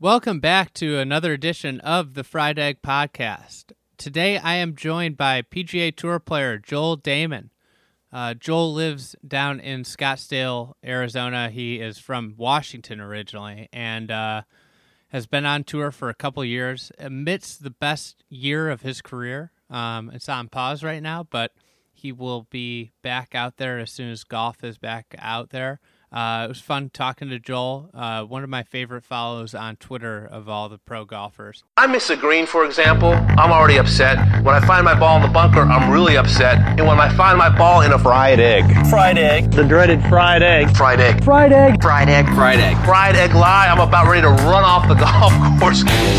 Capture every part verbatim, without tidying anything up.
Welcome back to another edition of the Fried Egg Podcast. Today I am joined by P G A Tour player Joel Dahmen. Uh, Joel lives down in Scottsdale, Arizona. He is from Washington originally and uh, has been on tour for a couple years. Amidst the best year of his career. Um, it's on pause right now, but he will be back out there as soon as golf is back out there. Uh, it was fun talking to Joel, uh, one of my favorite follows on Twitter of all the pro golfers. I miss a green, for example. I'm already upset. When I find my ball in the bunker, I'm really upset. And when I find my ball in a fried egg. Fried egg. The dreaded fried egg. Fried egg. Fried egg. Fried egg. Fried egg. Fried egg lie. I'm about ready to run off the golf course.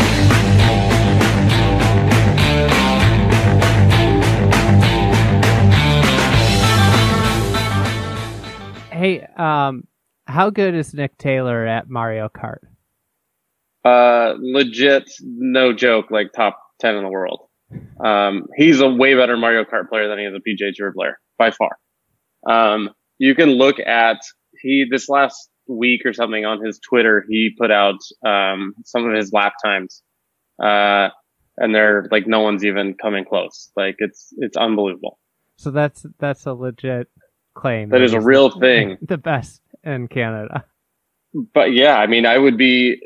Hey, um, how good is Nick Taylor at Mario Kart? Uh, legit, no joke, like top ten in the world. Um, he's a way better Mario Kart player than he is a P G A Tour player, by far. Um, you can look at, he, this last week or something on his Twitter, he put out, um, some of his lap times. Uh, and they're like, no one's even coming close. Like, it's, it's unbelievable. So that's, that's a legit claim. That is a real thing. The best in Canada. But yeah, I mean, I would be,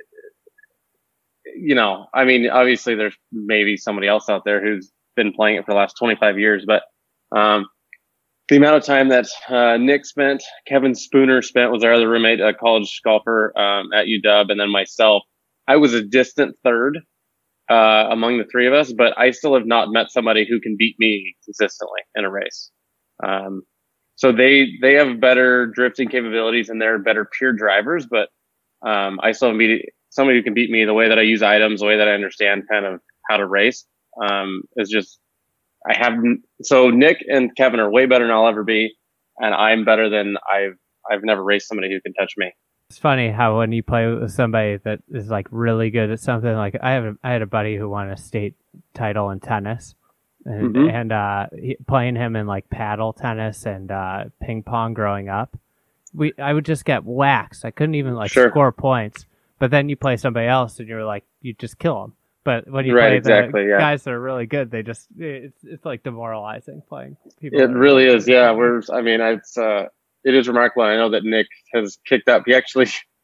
you know, I mean, obviously there's maybe somebody else out there who's been playing it for the last twenty-five years, but, um, the amount of time that, uh, Nick spent, Kevin Spooner spent, was our other roommate, a college golfer, um, at U W, and then myself, I was a distant third, uh, among the three of us, but I still have not met somebody who can beat me consistently in a race. Um, So they, they have better drifting capabilities and they're better pure drivers, but, um, I still need somebody who can beat me the way that I use items, the way that I understand kind of how to race, um, is just, I have, so Nick and Kevin are way better than I'll ever be. And I'm better than I've, I've never raced somebody who can touch me. It's funny how when you play with somebody that is like really good at something, like I have, a, I had a buddy who won a state title in tennis. And, Mm-hmm. and uh, he, playing him in like paddle tennis and uh, ping pong growing up, we I would just get waxed. I couldn't even like Sure. score points. But then you play somebody else and you're like, you just kill them. But when you Right, play exactly, the yeah. guys that are really good, they just it's it's like demoralizing playing people. It that are really really is. good. Yeah. We're, I mean, it's, uh, it is remarkable. I know that Nick has kicked up. He actually,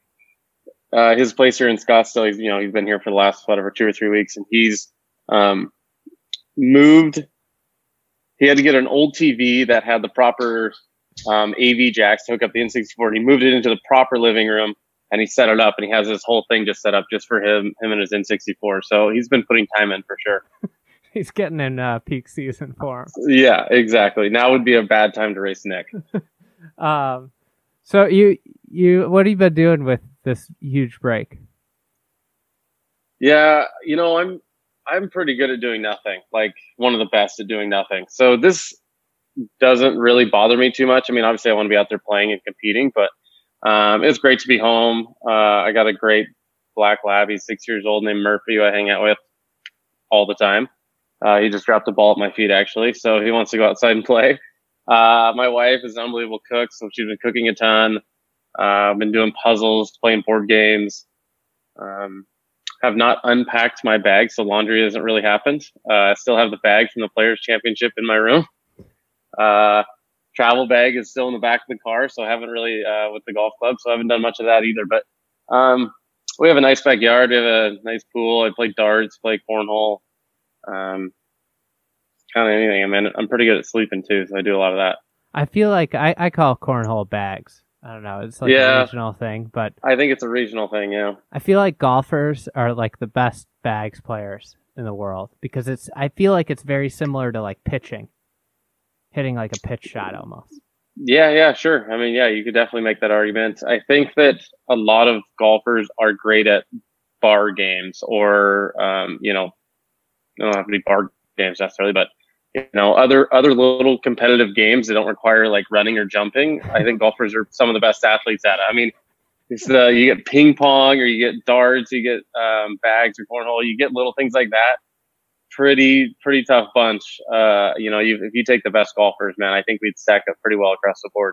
uh, his place here in Scottsdale, he's, you know, he's been here for the last, whatever, two or three weeks and he's, um, moved. He had to get an old T V that had the proper, um, A V jacks to hook up the N sixty-four. And he moved it into the proper living room and he set it up and he has this whole thing just set up just for him, him and his N sixty-four. So he's been putting time in for sure. He's getting in uh, peak season form. Yeah, exactly. Now would be a bad time to race Nick. Um, so you you what have you been doing with this huge break? Yeah, you know, I'm I'm pretty good at doing nothing. Like one of the best at doing nothing. So this doesn't really bother me too much. I mean, obviously I want to be out there playing and competing, but um, it's great to be home. Uh, I got a great black lab. He's six years old named Murphy, who I hang out with all the time. Uh, he just dropped a ball at my feet actually. So he wants to go outside and play. Uh, my wife is an unbelievable cook. So she's been cooking a ton. Uh, I've been doing puzzles, playing board games. Um, have not unpacked my bag, so laundry hasn't really happened. Uh, I still have the bag from the Players Championship in my room. Uh, travel bag is still in the back of the car, so I haven't really, uh, with the golf club, so I haven't done much of that either. But, um, we have a nice backyard. We have a nice pool. I play darts, play cornhole. Um, kind of anything. I mean, I'm pretty good at sleeping too, so I do a lot of that. I feel like I, I call cornhole bags. I don't know. It's like Yeah. a regional thing, but I think it's a regional thing, yeah. I feel like golfers are like the best bags players in the world because it's, I feel like it's very similar to like pitching, hitting like a pitch shot almost. Yeah, yeah, sure. I mean, yeah, you could definitely make that argument. I think that a lot of golfers are great at bar games or, um, you know, they don't have to be bar games necessarily, but you know, other, other little competitive games that don't require like running or jumping. I think golfers are some of the best athletes at it. I mean, it's the, you get ping pong or you get darts, you get, um, bags or cornhole, you get little things like that. Pretty, pretty tough bunch. Uh, you know, you, if you take the best golfers, man, I think we'd stack up pretty well across the board.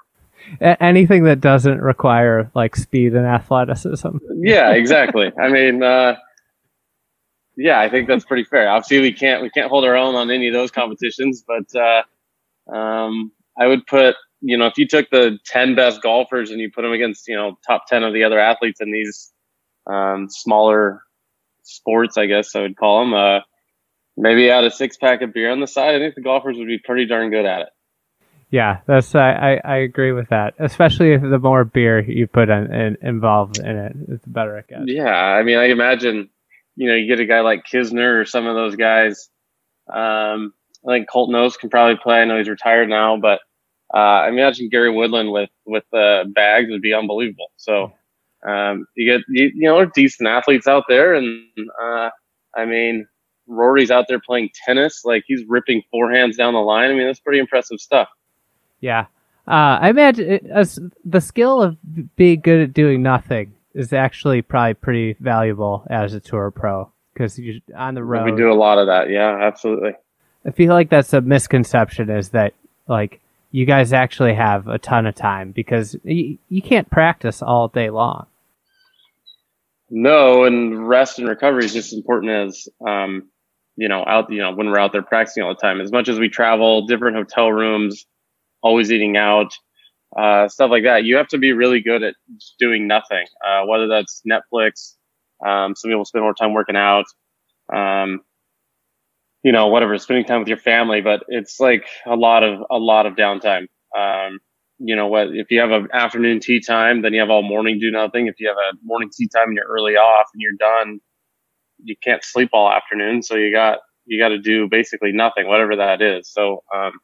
A- anything that doesn't require like speed and athleticism. Yeah, exactly. I mean, uh, yeah, I think that's pretty fair. Obviously, we can't we can't hold our own on any of those competitions, but uh, um, I would put, you know, if you took the ten best golfers and you put them against, you know, top ten of the other athletes in these um, smaller sports, I guess I would call them, uh, maybe add a six pack of beer on the side. I think the golfers would be pretty darn good at it. Yeah, that's I, I, I agree with that. Especially if the more beer you put in, in, involved in it, it's better it gets. Yeah, I mean, I imagine, you know, you get a guy like Kisner or some of those guys. Um, I think Colt Knost can probably play. I know he's retired now, but uh, I imagine Gary Woodland with with the bags would be unbelievable. So um, you get you, you know decent athletes out there, and uh, I mean, Rory's out there playing tennis, like he's ripping forehands down the line. I mean, that's pretty impressive stuff. Yeah. Uh, I imagine it, as the skill of being good at doing nothing is actually probably pretty valuable as a tour pro because you're on the road. We do a lot of that. Yeah, absolutely. I feel like that's a misconception is that like you guys actually have a ton of time because you, you can't practice all day long. No, and rest and recovery is just as important as, um, you know, out, you know, when we're out there practicing all the time, as much as we travel, different hotel rooms, always eating out, uh, stuff like that. You have to be really good at doing nothing, uh, whether that's Netflix. Um, some people spend more time working out, um, you know, whatever, spending time with your family, but it's like a lot of, a lot of downtime. Um, you know what, if you have an afternoon tea time, then you have all morning do nothing. If you have a morning tea time and you're early off and you're done, you can't sleep all afternoon. So you got, you got to do basically nothing, whatever that is. So, um,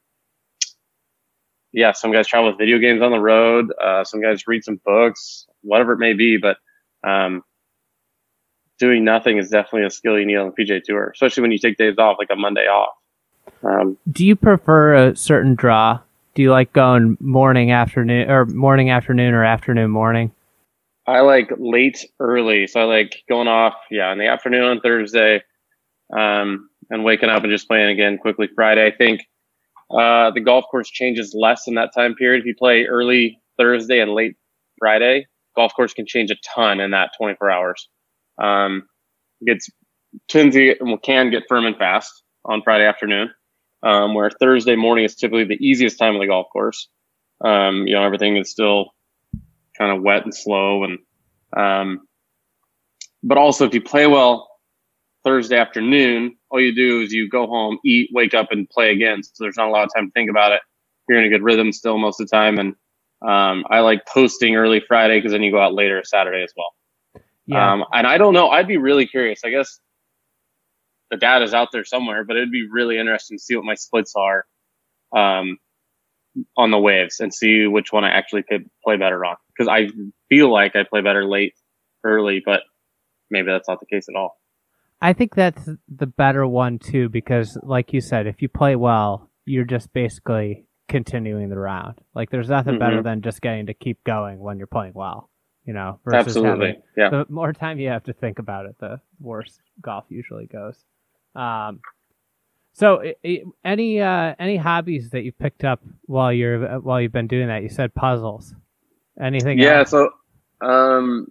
yeah, some guys travel with video games on the road. Uh, some guys read some books, whatever it may be. But um, doing nothing is definitely a skill you need on the P G A Tour, especially when you take days off, like a Monday off. Um, Do you prefer a certain draw? Do you like going morning, afternoon, or morning, afternoon, or afternoon, morning? I like late, early. So I like going off, yeah, in the afternoon on Thursday, um, and waking up and just playing again quickly Friday. I think uh, the golf course changes less in that time period. If you play early Thursday and late Friday, golf course can change a ton in that twenty-four hours. Um, gets tends to get, can get firm and fast on Friday afternoon, um, where Thursday morning is typically the easiest time of the golf course. Um, you know, everything is still kind of wet and slow, and um, but also if you play well Thursday afternoon, all you do is you go home, eat, wake up, and play again. So there's not a lot of time to think about it. You're in a good rhythm still most of the time, and um, I like posting early Friday because then you go out later Saturday as well. Yeah. Um, and I don't know. I'd be really curious. I guess the data's out there somewhere, but it'd be really interesting to see what my splits are um, on the waves and see which one I actually could play better on. Because I feel like I play better late, early, but maybe that's not the case at all. I think that's the better one too, because like you said, if you play well, you're just basically continuing the round. Like there's nothing Mm-hmm. better than just getting to keep going when you're playing well, you know, versus Absolutely. having, Yeah. the more time you have to think about it, the worse golf usually goes. Um, so i- i- any, uh, any hobbies that you picked up while you're, while you've been doing that? You said puzzles. Anything Yeah. else? So, um,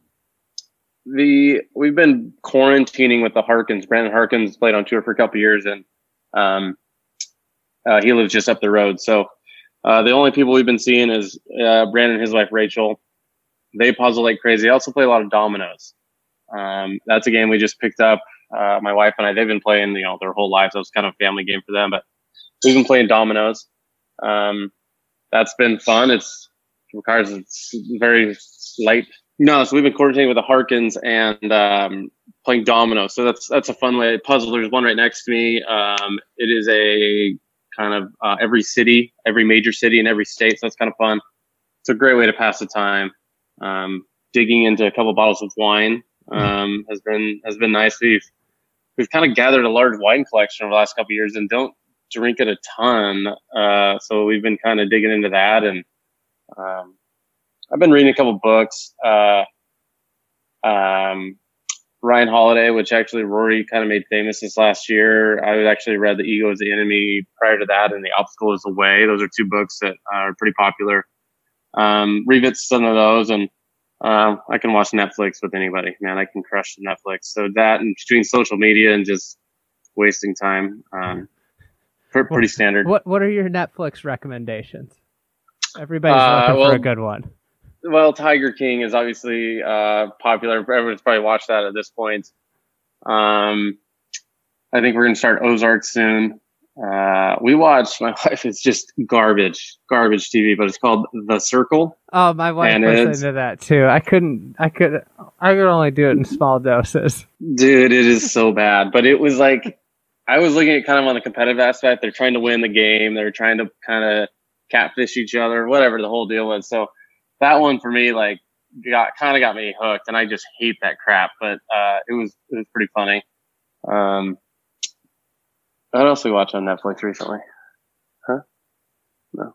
the, we've been quarantining with the Harkins. Brandon Harkins played on tour for a couple of years, and, um, uh, he lives just up the road. So, uh, the only people we've been seeing is, uh, Brandon and his wife, Rachel. They puzzle like crazy. I also play a lot of dominoes. Um, that's a game we just picked up. Uh, my wife and I, they've been playing, you know, their whole lives. So it's kind of a family game for them, but we've been playing dominoes. Um, that's been fun. It's, it requires, it's very light. No, so we've been quarantining with the Harkins and, um, playing dominoes. So that's, that's a fun way. Puzzle. There's one right next to me. Um, it is a kind of, uh, every city, every major city in every state. So that's kind of fun. It's a great way to pass the time. Um, digging into a couple bottles of wine, um, has been, has been nice. We've, we've kind of gathered a large wine collection over the last couple of years and don't drink it a ton. Uh, so we've been kind of digging into that. And, um, I've been reading a couple books, uh, um, Ryan Holiday, which actually Rory kind of made famous this last year. I actually read The Ego is the Enemy prior to that, and The Obstacle is the Way. Those are two books that are pretty popular. um, revisit some of those, and um, I can watch Netflix with anybody. Man, I can crush the Netflix. So that, and between social media and just wasting time, um, pretty what, standard. What What are your Netflix recommendations? Everybody's uh, looking well, for a good one. Well, Tiger King is obviously uh, popular. Everyone's probably watched that at this point. Um, I think we're going to start Ozark soon. Uh, we watched, my wife, it's just garbage, garbage T V, but it's called The Circle. Oh, my wife and was into that too. I couldn't, I could, I could only do it in small doses. Dude, it is so bad. But it was like, I was looking at kind of on the competitive aspect. They're trying to win the game. They're trying to kind of catfish each other, whatever the whole deal was. So that one for me, like, got kind of got me hooked, and I just hate that crap. But uh, it was it was pretty funny. Um, what else we watched on Netflix recently? Huh? No.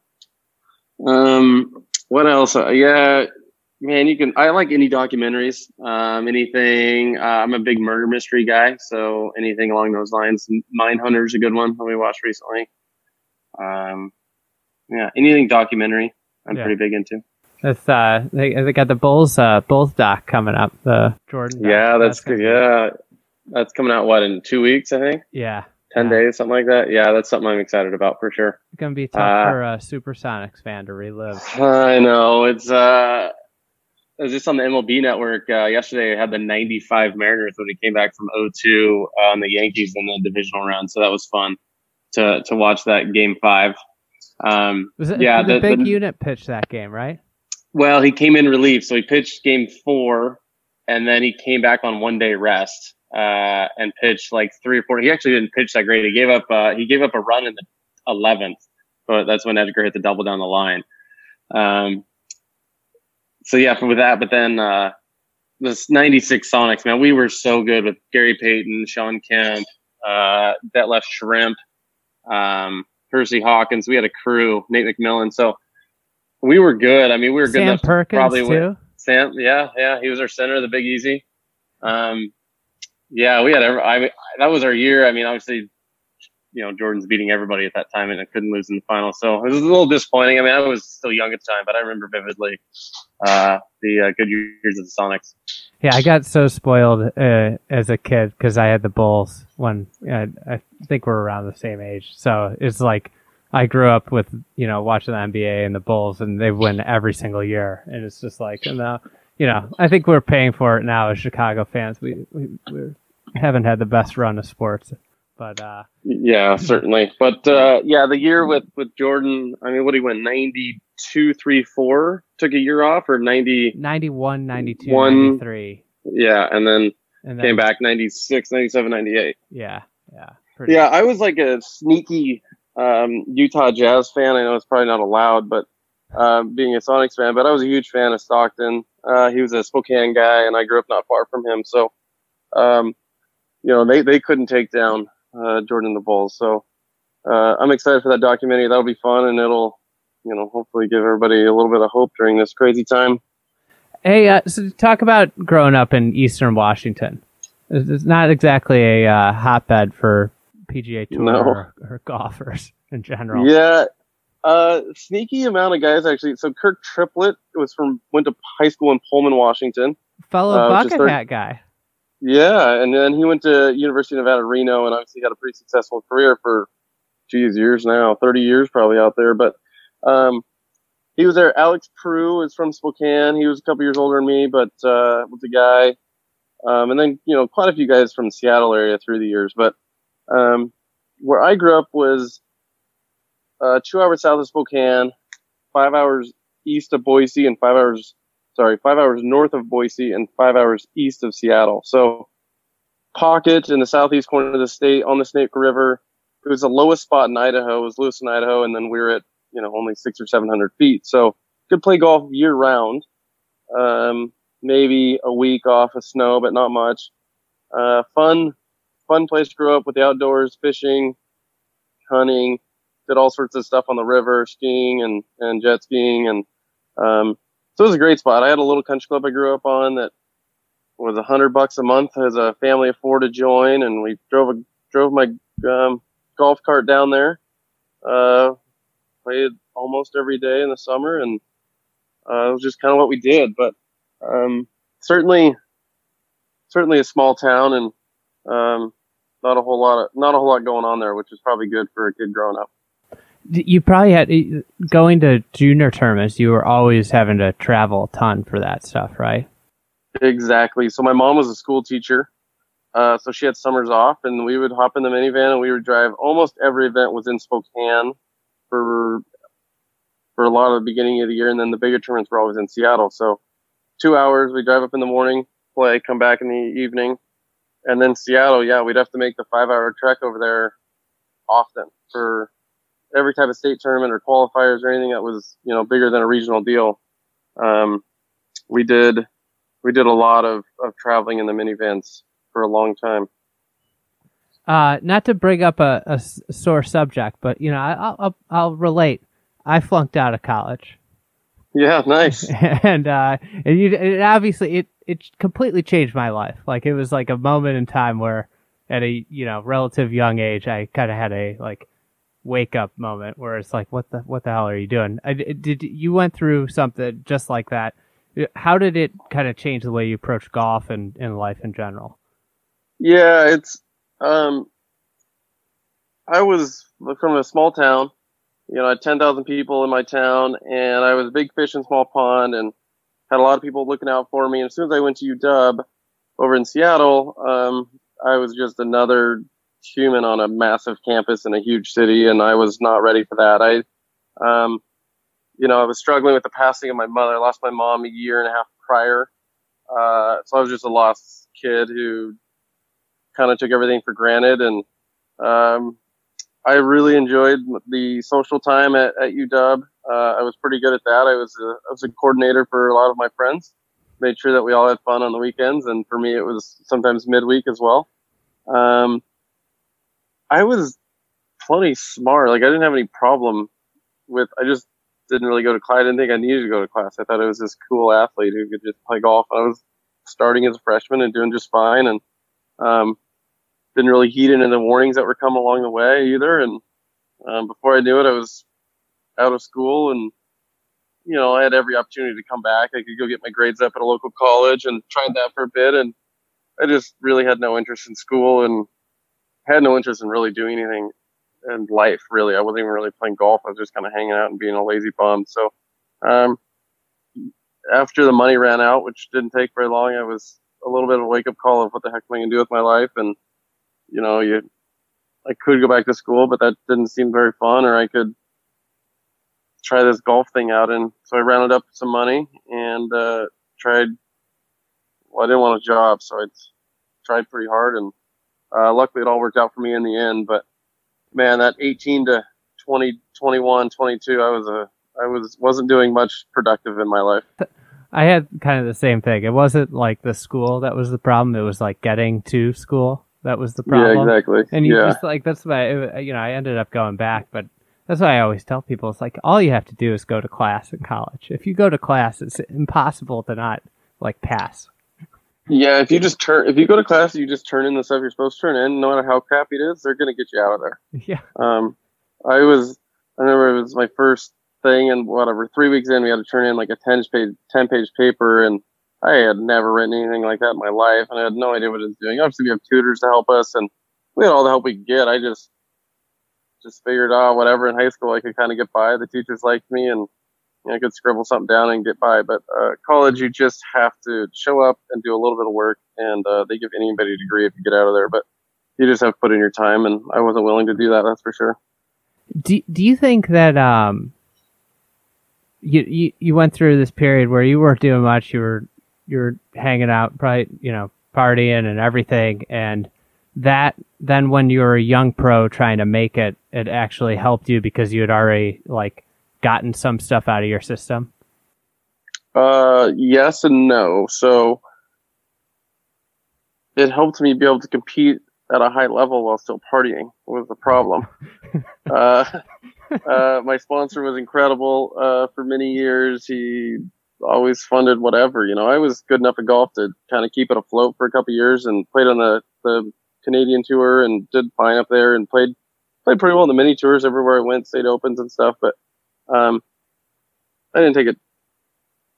Um, what else? Uh, yeah, man, you can. I like any documentaries. Um, anything. Uh, I'm a big murder mystery guy, so anything along those lines. Mindhunter's a good one that we watched recently. Um, yeah, anything documentary, I'm yeah. pretty big into. That's uh, they they got the Bulls uh Bulls doc coming up. The Jordan. Doc. Yeah, that's, that's good. Yeah, that's coming out what in two weeks, I think. Yeah. Ten yeah. days, something like that. Yeah, that's something I'm excited about for sure. It's gonna be tough uh, for a Supersonics fan to relive. I know it's. uh It was just on the M L B Network uh, yesterday. I had the ninety-five Mariners when we came back from oh two on the Yankees in the divisional round, so that was fun to to watch that game five. Um, was it, yeah, the, the big the, unit pitched that game, right? Well, he came in relief, so he pitched game four, and then he came back on one day rest uh, and pitched like three or four. He actually didn't pitch that great. He gave up. Uh, he gave up a run in the eleventh, but that's when Edgar hit the double down the line. Um, so yeah, with that, but then uh, this ninety-six Sonics, man, we were so good with Gary Payton, Sean Kemp, uh, Detlef Shrimp, um, Percy Hawkins. We had a crew, Nate McMillan. So we were good. I mean, we were good Sam enough Perkins to probably too. win. Sam, yeah, yeah, he was our center, the Big Easy. Um, yeah, we had. Every, I that was our year. I mean, obviously, you know, Jordan's beating everybody at that time, and I couldn't lose in the final, so it was a little disappointing. I mean, I was still young at the time, but I remember vividly uh, the uh, good years of the Sonics. Yeah, I got so spoiled uh, as a kid because I had the Bulls when uh, I think we're around the same age. So it's like I grew up with, you know, watching the N B A and the Bulls, and they win every single year. And it's just like, and now, you know, I think we're paying for it now as Chicago fans. We we we're, haven't had the best run of sports, but uh, yeah, certainly. But uh, yeah, the year with, with Jordan, I mean, what he went ninety-two, three, four, took a year off, or ninety, ninety-one, ninety-two, ninety-three. Yeah, and then, and then came back ninety-six, ninety-seven, ninety-eight. Yeah, yeah. Pretty yeah, I was like a sneaky um, Utah Jazz fan. I know it's probably not allowed, but um, being a Sonics fan, but I was a huge fan of Stockton. Uh, he was a Spokane guy, and I grew up not far from him. So, um, you know, they, they couldn't take down uh, Jordan and the Bulls. So uh, I'm excited for that documentary. That'll be fun, and it'll, you know, hopefully give everybody a little bit of hope during this crazy time. Hey, uh, so talk about growing up in Eastern Washington. It's, it's not exactly a uh, hotbed for P G A Tour no. or, or golfers in general. Yeah. Uh, sneaky amount of guys, actually. So Kirk Triplett was from, went to high school in Pullman, Washington. Fellow uh, bucket thirty hat guy. Yeah, and then he went to University of Nevada, Reno, and obviously had a pretty successful career for, geez, years now, thirty years probably out there. But um, he was there. Alex Prue is from Spokane. He was a couple years older than me, but uh, was a guy. Um, and then, you know, quite a few guys from the Seattle area through the years. But um, where I grew up was uh, two hours south of Spokane, five hours east of Boise, and five hours, sorry, five hours north of Boise, and five hours east of Seattle. So pocket in the southeast corner of the state on the Snake River. It was the lowest spot in Idaho. It was Lewiston, Idaho, and then we were at, you know, only six or seven hundred feet. So could play golf year round. Um, maybe a week off of snow, but not much. Uh, fun, fun place to grow up with the outdoors, fishing, hunting, did all sorts of stuff on the river, skiing and, and jet skiing. And, um, so it was a great spot. I had a little country club I grew up on that was a hundred bucks a month as a family of four to join. And we drove a, drove my, um, golf cart down there, uh, played almost every day in the summer, and uh, it was just kind of what we did. But um, certainly, certainly a small town, and um, not a whole lot of not a whole lot going on there, which is probably good for a kid growing up. You probably had going to junior tournaments. You were always having to travel a ton for that stuff, right? Exactly. So my mom was a school teacher, uh, so she had summers off, and we would hop in the minivan and we would drive. Almost every event was in Spokane for for a lot of the beginning of the year, and then the bigger tournaments were always in Seattle. So two hours, we drive up in the morning, play, come back in the evening, and then Seattle. Yeah, we'd have to make the five-hour trek over there often for every type of state tournament or qualifiers or anything that was, you know, bigger than a regional deal. Um, we did, we did a lot of, of traveling in the minivans for a long time. Uh, not to bring up a, a sore subject, but you know, I, I'll, I'll relate. I flunked out of college. Yeah. Nice. and, uh, and you, it obviously it, it completely changed my life. Like it was like a moment in time where at a, you know, relative young age, I kind of had a like, wake up moment where it's like, what the what the hell are you doing? I, did you went through something just like that? How did it kind of change the way you approach golf and, and life in general? Yeah, it's um, I was from a small town, you know, I had ten thousand people in my town, and I was a big fish in small pond, and had a lot of people looking out for me. And as soon as I went to U W over in Seattle, um, I was just another human on a massive campus in a huge city, and I was not ready for that. I, um, you know, I was struggling with the passing of my mother. I lost my mom a year and a half prior. Uh, so I was just a lost kid who kind of took everything for granted. And, um, I really enjoyed the social time at, at U W. Uh, I was pretty good at that. I was a, I was a coordinator for a lot of my friends, made sure that we all had fun on the weekends. And for me, it was sometimes midweek as well. Um, I was plenty smart. Like I didn't have any problem with, I just didn't really go to class. I didn't think I needed to go to class. I thought I was this cool athlete who could just play golf. I was starting as a freshman and doing just fine. And, um, didn't really heed into the warnings that were coming along the way either. And, um, before I knew it, I was out of school, and, you know, I had every opportunity to come back. I could go get my grades up at a local college and tried that for a bit. And I just really had no interest in school, and had no interest in really doing anything in life, really. I wasn't even really playing golf. I was just kind of hanging out and being a lazy bum. So um, after the money ran out, which didn't take very long, I was a little bit of a wake-up call of what the heck am I going to do with my life. And, you know, you, I could go back to school, but that didn't seem very fun, or I could try this golf thing out. And so I rounded up some money and uh, tried, well, I didn't want a job, so I tried pretty hard, and Uh, luckily it all worked out for me in the end. But man, that eighteen to twenty, twenty-one, twenty-two, I was a, I was, wasn't doing much productive in my life. I had kind of the same thing. It wasn't like the school that was the problem. It was like getting to school that was the problem. Yeah, exactly. And you yeah. just like, that's why, it, you know, I ended up going back, but that's why I always tell people, it's like, all you have to do is go to class in college. If you go to class, it's impossible to not like pass. Yeah, if you just turn, if you go to class, you just turn in the stuff you're supposed to turn in, no matter how crappy it is, they're going to get you out of there. Yeah. Um, I was, I remember it was my first thing, and whatever, three weeks in, we had to turn in like a ten page, ten page paper, and I had never written anything like that in my life, and I had no idea what I was doing. Obviously, we have tutors to help us, and we had all the help we could get. I just, just figured out whatever in high school I could kind of get by. The teachers liked me, and you know, I could scribble something down and get by. But uh, college, you just have to show up and do a little bit of work, and uh, they give anybody a degree if you get out of there. But you just have to put in your time, and I wasn't willing to do that, that's for sure. Do Do you think that um, you, you you went through this period where you weren't doing much, you were you were hanging out, probably, you know, partying and everything, and that then when you were a young pro trying to make it, it actually helped you because you had already like gotten some stuff out of your system? Uh, yes and no. So it helped me be able to compete at a high level while still partying was the problem. uh, uh, my sponsor was incredible, uh, for many years. He always funded whatever, you know, I was good enough at golf to kind of keep it afloat for a couple of years, and played on the, the Canadian tour and did fine up there, and played, played pretty well in the mini tours everywhere I went, state opens and stuff. But, um, I didn't take it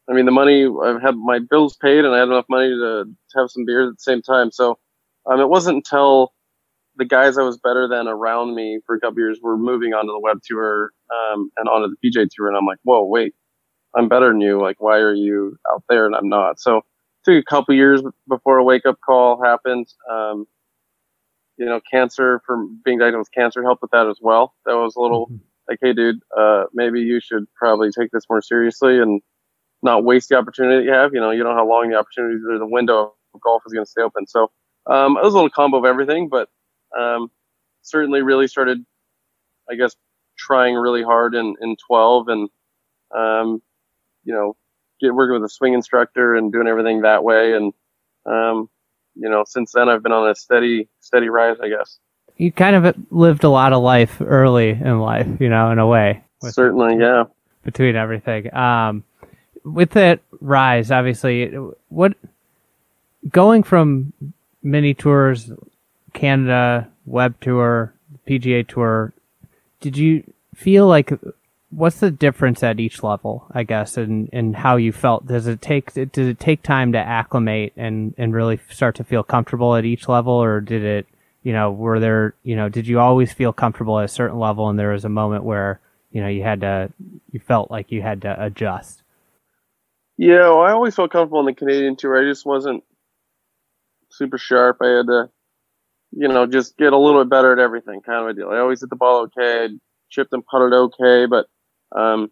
I mean, the money, I've had my bills paid and I had enough money to, to have some beers at the same time. So um, it wasn't until the guys I was better than around me for a couple years were moving on to the web tour um, and onto the P G A tour. And I'm like, whoa, wait, I'm better than you. Like, why are you out there and I'm not? So it took a couple years before a wake up call happened. Um, you know, cancer, from being diagnosed with cancer helped with that as well. That was a little mm-hmm. like, hey, dude, uh, maybe you should probably take this more seriously and not waste the opportunity that you have. You know, you don't know how long the opportunity or the window of golf is going to stay open. So um, it was a little combo of everything, but um, certainly really started, I guess, trying really hard in, in twelve and, um, you know, get working with a swing instructor and doing everything that way. And, um, you know, since then I've been on a steady, steady rise, I guess. You kind of lived a lot of life early in life, you know, in a way. Certainly, yeah. Between everything. Um, with that rise, obviously, what going from mini tours, Canada, web tour, P G A tour, did you feel like, what's the difference at each level, I guess, and in, in how you felt? Does it take, did it take time to acclimate and, and really start to feel comfortable at each level, or did it, you know, were there, you know, did you always feel comfortable at a certain level and there was a moment where, you know, you had to, you felt like you had to adjust? Yeah, well, I always felt comfortable on the Canadian tour. I just wasn't super sharp. I had to, you know, just get a little bit better at everything, kind of a deal. I always hit the ball okay, I chipped and putted okay, but um,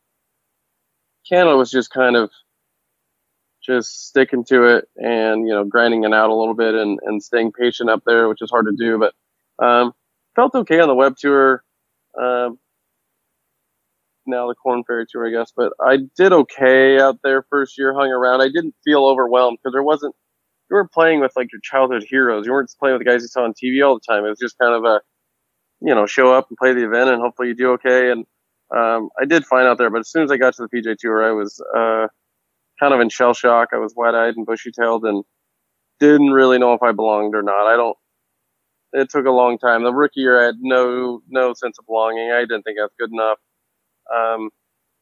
Canada was just kind of just sticking to it and, you know, grinding it out a little bit and, and staying patient up there, which is hard to do, but um, felt okay on the web tour. Um, now the Corn Ferry tour, I guess, but I did okay out there first year, hung around. I didn't feel overwhelmed because there wasn't, you weren't playing with like your childhood heroes. You weren't playing with the guys you saw on T V all the time. It was just kind of a, you know, show up and play the event and hopefully you do okay. And um, I did fine out there, but as soon as I got to the P G A tour, I was uh, kind of in shell shock. I was wide-eyed and bushy-tailed and didn't really know if I belonged or not. I don't, it took a long time. The rookie year, I had no, no sense of belonging. I didn't think I was good enough. Um,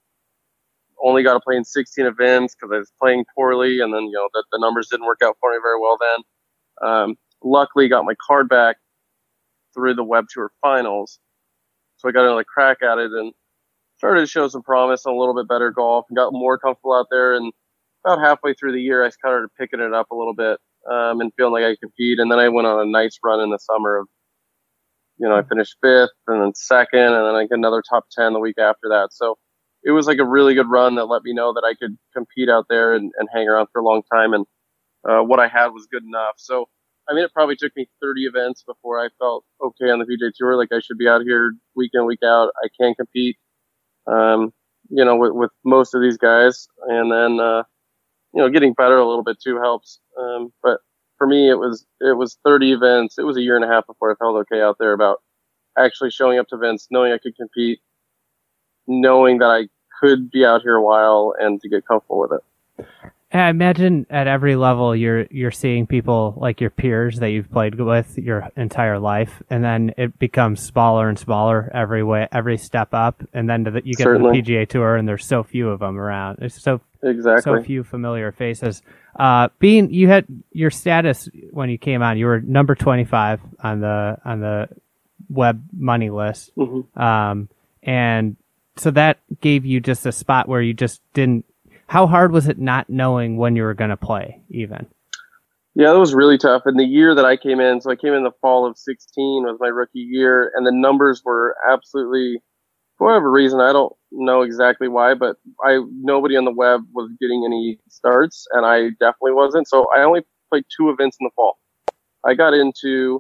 only got to play in sixteen events because I was playing poorly, and then, you know, the, the numbers didn't work out for me very well then. Um, luckily, got my card back through the Web Tour finals, so I got another crack at it and started to show some promise on a little bit better golf and got more comfortable out there. And about halfway through the year, I started picking it up a little bit um, and feeling like I could compete. And then I went on a nice run in the summer of, you know, I finished fifth and then second, and then I got another top ten the week after that. So it was like a really good run that let me know that I could compete out there and, and hang around for a long time. And uh, what I had was good enough. So, I mean, it probably took me thirty events before I felt okay on the P G A Tour. Like I should be out here week in, week out. I can compete, um, you know, with, with most of these guys. And then, uh, you know, getting better a little bit too helps. Um, but for me, it was, it was thirty events. It was a year and a half before I felt okay out there about actually showing up to events, knowing I could compete, knowing that I could be out here a while and to get comfortable with it. And I imagine at every level you're you're seeing people like your peers that you've played with your entire life, and then it becomes smaller and smaller every way, every step up, and then to the, you get Certainly. to the P G A Tour, and there's so few of them around. There's so exactly so few familiar faces. Uh, being you had your status when you came on, you were number twenty-five on the on the web money list, mm-hmm. um, and so that gave you just a spot where you just didn't. How hard was it not knowing when you were going to play even? Yeah, that was really tough. And the year that I came in, so I came in the fall of sixteen was my rookie year, and the numbers were absolutely, for whatever reason, I don't know exactly why, but I nobody on the web was getting any starts, and I definitely wasn't. So I only played two events in the fall. I got into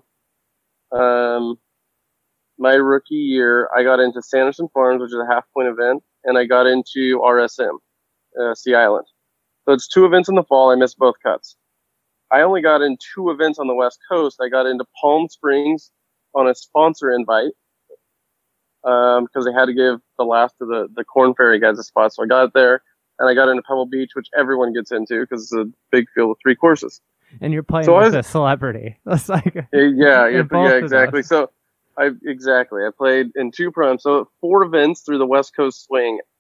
um, my rookie year, I got into Sanderson Farms, which is a half point event, and I got into R S M. Uh, Sea Island. So it's two events in the fall. I missed both cuts. I only got in two events on the West Coast. I got into Palm Springs on a sponsor invite um, because they had to give the last of the, the Corn Ferry guys a spot. So I got there, and I got into Pebble Beach, which everyone gets into because it's a big field with three courses. And you're playing so with was, a celebrity. That's like yeah, yeah, yeah, exactly. So I exactly I played in two proms, so four events through the West Coast swing.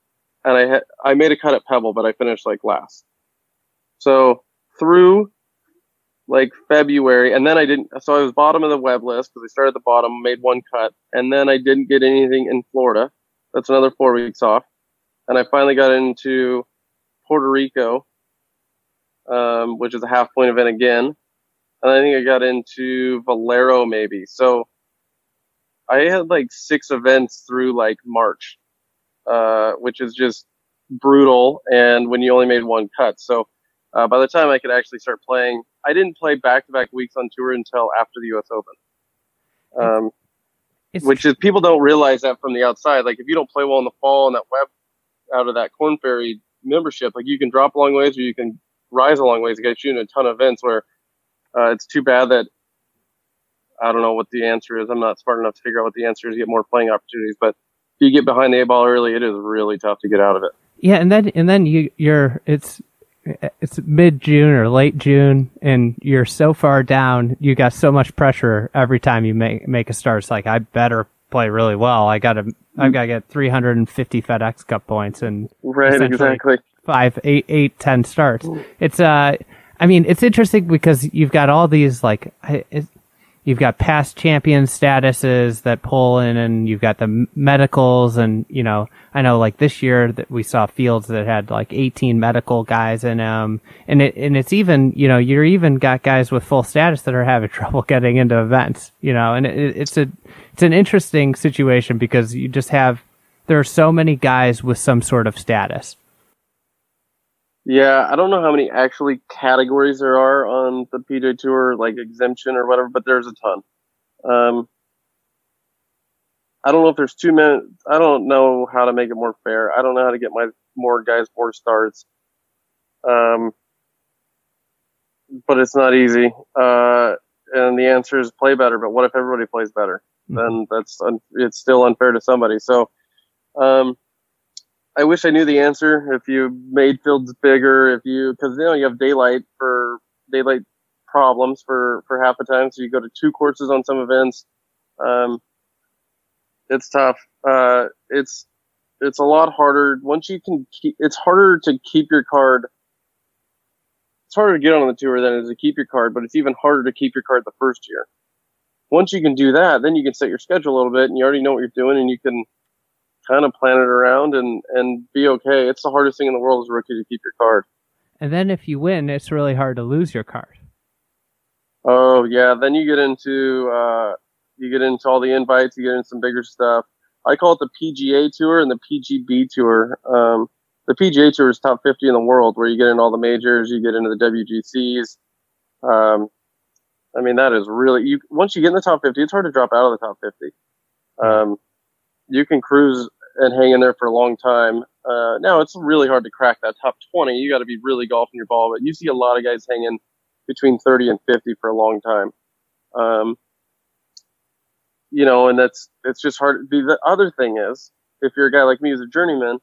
and I had I made a cut at Pebble, but I finished like last. So through like February, and then I didn't. So I was bottom of the web list because I started at the bottom, made one cut, and then I didn't get anything in Florida. That's another four weeks off, and I finally got into Puerto Rico, um, which is a half point event again, and I think I got into Valero maybe. So I had like six events through like March, uh, which is just brutal. And when you only made one cut, so uh, by the time I could actually start playing, I didn't play back-to-back weeks on tour until after the U S Open. Um, it's, which is people don't realize that from the outside. Like if you don't play well in the fall and that web out of that Korn Ferry membership, like you can drop a long ways or you can rise a long ways. You got shooting a ton of events where uh, it's too bad that I don't know what the answer is. I'm not smart enough to figure out what the answer is to get more playing opportunities. But if you get behind the eight ball early, it is really tough to get out of it. Yeah, and then and then you you're it's it's mid June or late June, and you're so far down. You got so much pressure every time you make make a start. It's like I better play really well. I got to I've got to get three hundred fifty FedEx Cup points and right exactly five, eight, eight, ten starts. It's uh, I mean, it's interesting because you've got all these like. It's, You've got past champion statuses that pull in, and you've got the medicals, and you know, I know like this year that we saw fields that had like eighteen medical guys in them, and it and it's even you know you're even got guys with full status that are having trouble getting into events, you know, and it, it's a it's an interesting situation because you just have there are so many guys with some sort of status. Yeah, I don't know how many actually categories there are on the P G A Tour, like exemption or whatever, but there's a ton. Um, I don't know if there's too many. I don't know how to make it more fair. I don't know how to get my more guys more starts. Um, but it's not easy. Uh, and the answer is play better. But what if everybody plays better? Mm-hmm. Then that's un- it's still unfair to somebody. So. Um, I wish I knew the answer. If you made fields bigger, if you, because you know you have daylight for daylight problems for for half the time, so you go to two courses on some events. Um, it's tough. Uh, it's it's a lot harder once you can keep. It's harder to keep your card. It's harder to get on the tour than it is to keep your card, but it's even harder to keep your card the first year. Once you can do that, then you can set your schedule a little bit, and you already know what you're doing, and you can kind of plan it around and, and be okay. It's the hardest thing in the world as a rookie to keep your card. And then if you win, it's really hard to lose your card. Oh yeah. Then you get into, uh, you get into all the invites, you get into some bigger stuff. I call it the P G A Tour and the P G B Tour. Um, the P G A Tour is top fifty in the world where you get in all the majors, you get into the W G Cs. Um, I mean, that is really, you, once you get in the top fifty, it's hard to drop out of the top fifty. Um, you can cruise and hang in there for a long time. Uh, now it's really hard to crack that top twenty. You got to be really golfing your ball, but you see a lot of guys hanging between thirty and fifty for a long time. Um, you know, and that's, it's just hard. The, the other thing is, if you're a guy like me who's a journeyman,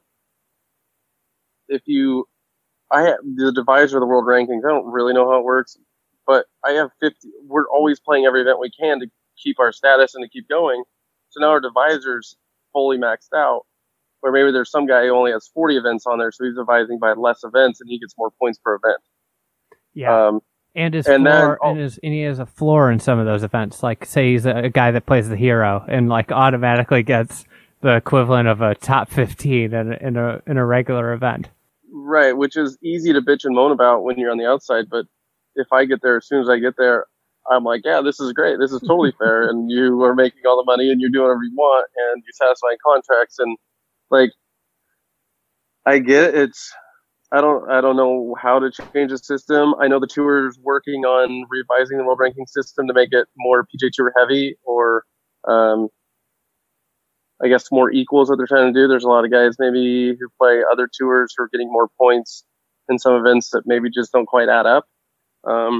if you, I have the divisor of the world rankings. I don't really know how it works, but I have fifty. We're always playing every event we can to keep our status and to keep going. So now our divisor's fully maxed out, where maybe there's some guy who only has forty events on there, so he's dividing by less events and he gets more points per event. Yeah. Um, and his and floor, then, oh, and, his, and he has a floor in some of those events. Like, say he's a, a guy that plays the hero and like automatically gets the equivalent of a top fifteen in, in a in a regular event. Right, which is easy to bitch and moan about when you're on the outside, but if I get there, as soon as I get there, I'm like, yeah, this is great. This is totally fair. And you are making all the money and you're doing whatever you want and you're satisfying contracts. And like, I get it. It's, I don't, I don't know how to change the system. I know the tour is working on revising the world ranking system to make it more P G A Tour heavy, or, um, I guess more equal is what they're trying to do. There's a lot of guys maybe who play other tours who are getting more points in some events that maybe just don't quite add up. Um,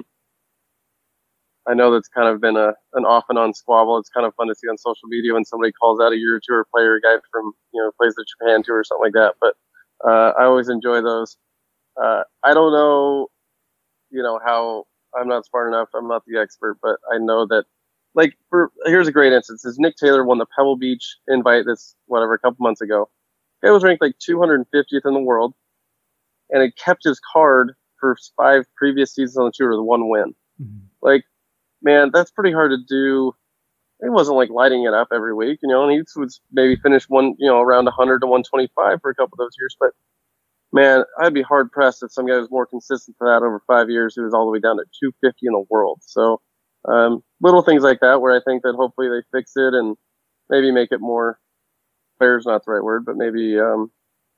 I know that's kind of been a an off and on squabble. It's kind of fun to see on social media when somebody calls out a Euro Tour player, a guy from, you know, plays the Japan Tour or something like that. But uh, I always enjoy those. Uh, I don't know, you know, how, I'm not smart enough. I'm not the expert, but I know that, like, for here's a great instance. Is Nick Taylor won the Pebble Beach invite this, whatever, a couple months ago. Guy was ranked like two hundred fiftieth in the world, and it kept his card for five previous seasons on the tour with one win. Mm-hmm. Like, man, that's pretty hard to do. He wasn't like lighting it up every week, you know, and he would maybe finish one, you know, around one hundred to one twenty-five for a couple of those years. But man, I'd be hard pressed if some guy was more consistent for that over five years who was all the way down to two fifty in the world. So, um, little things like that where I think that hopefully they fix it and maybe make it more fair is not the right word, but maybe, um,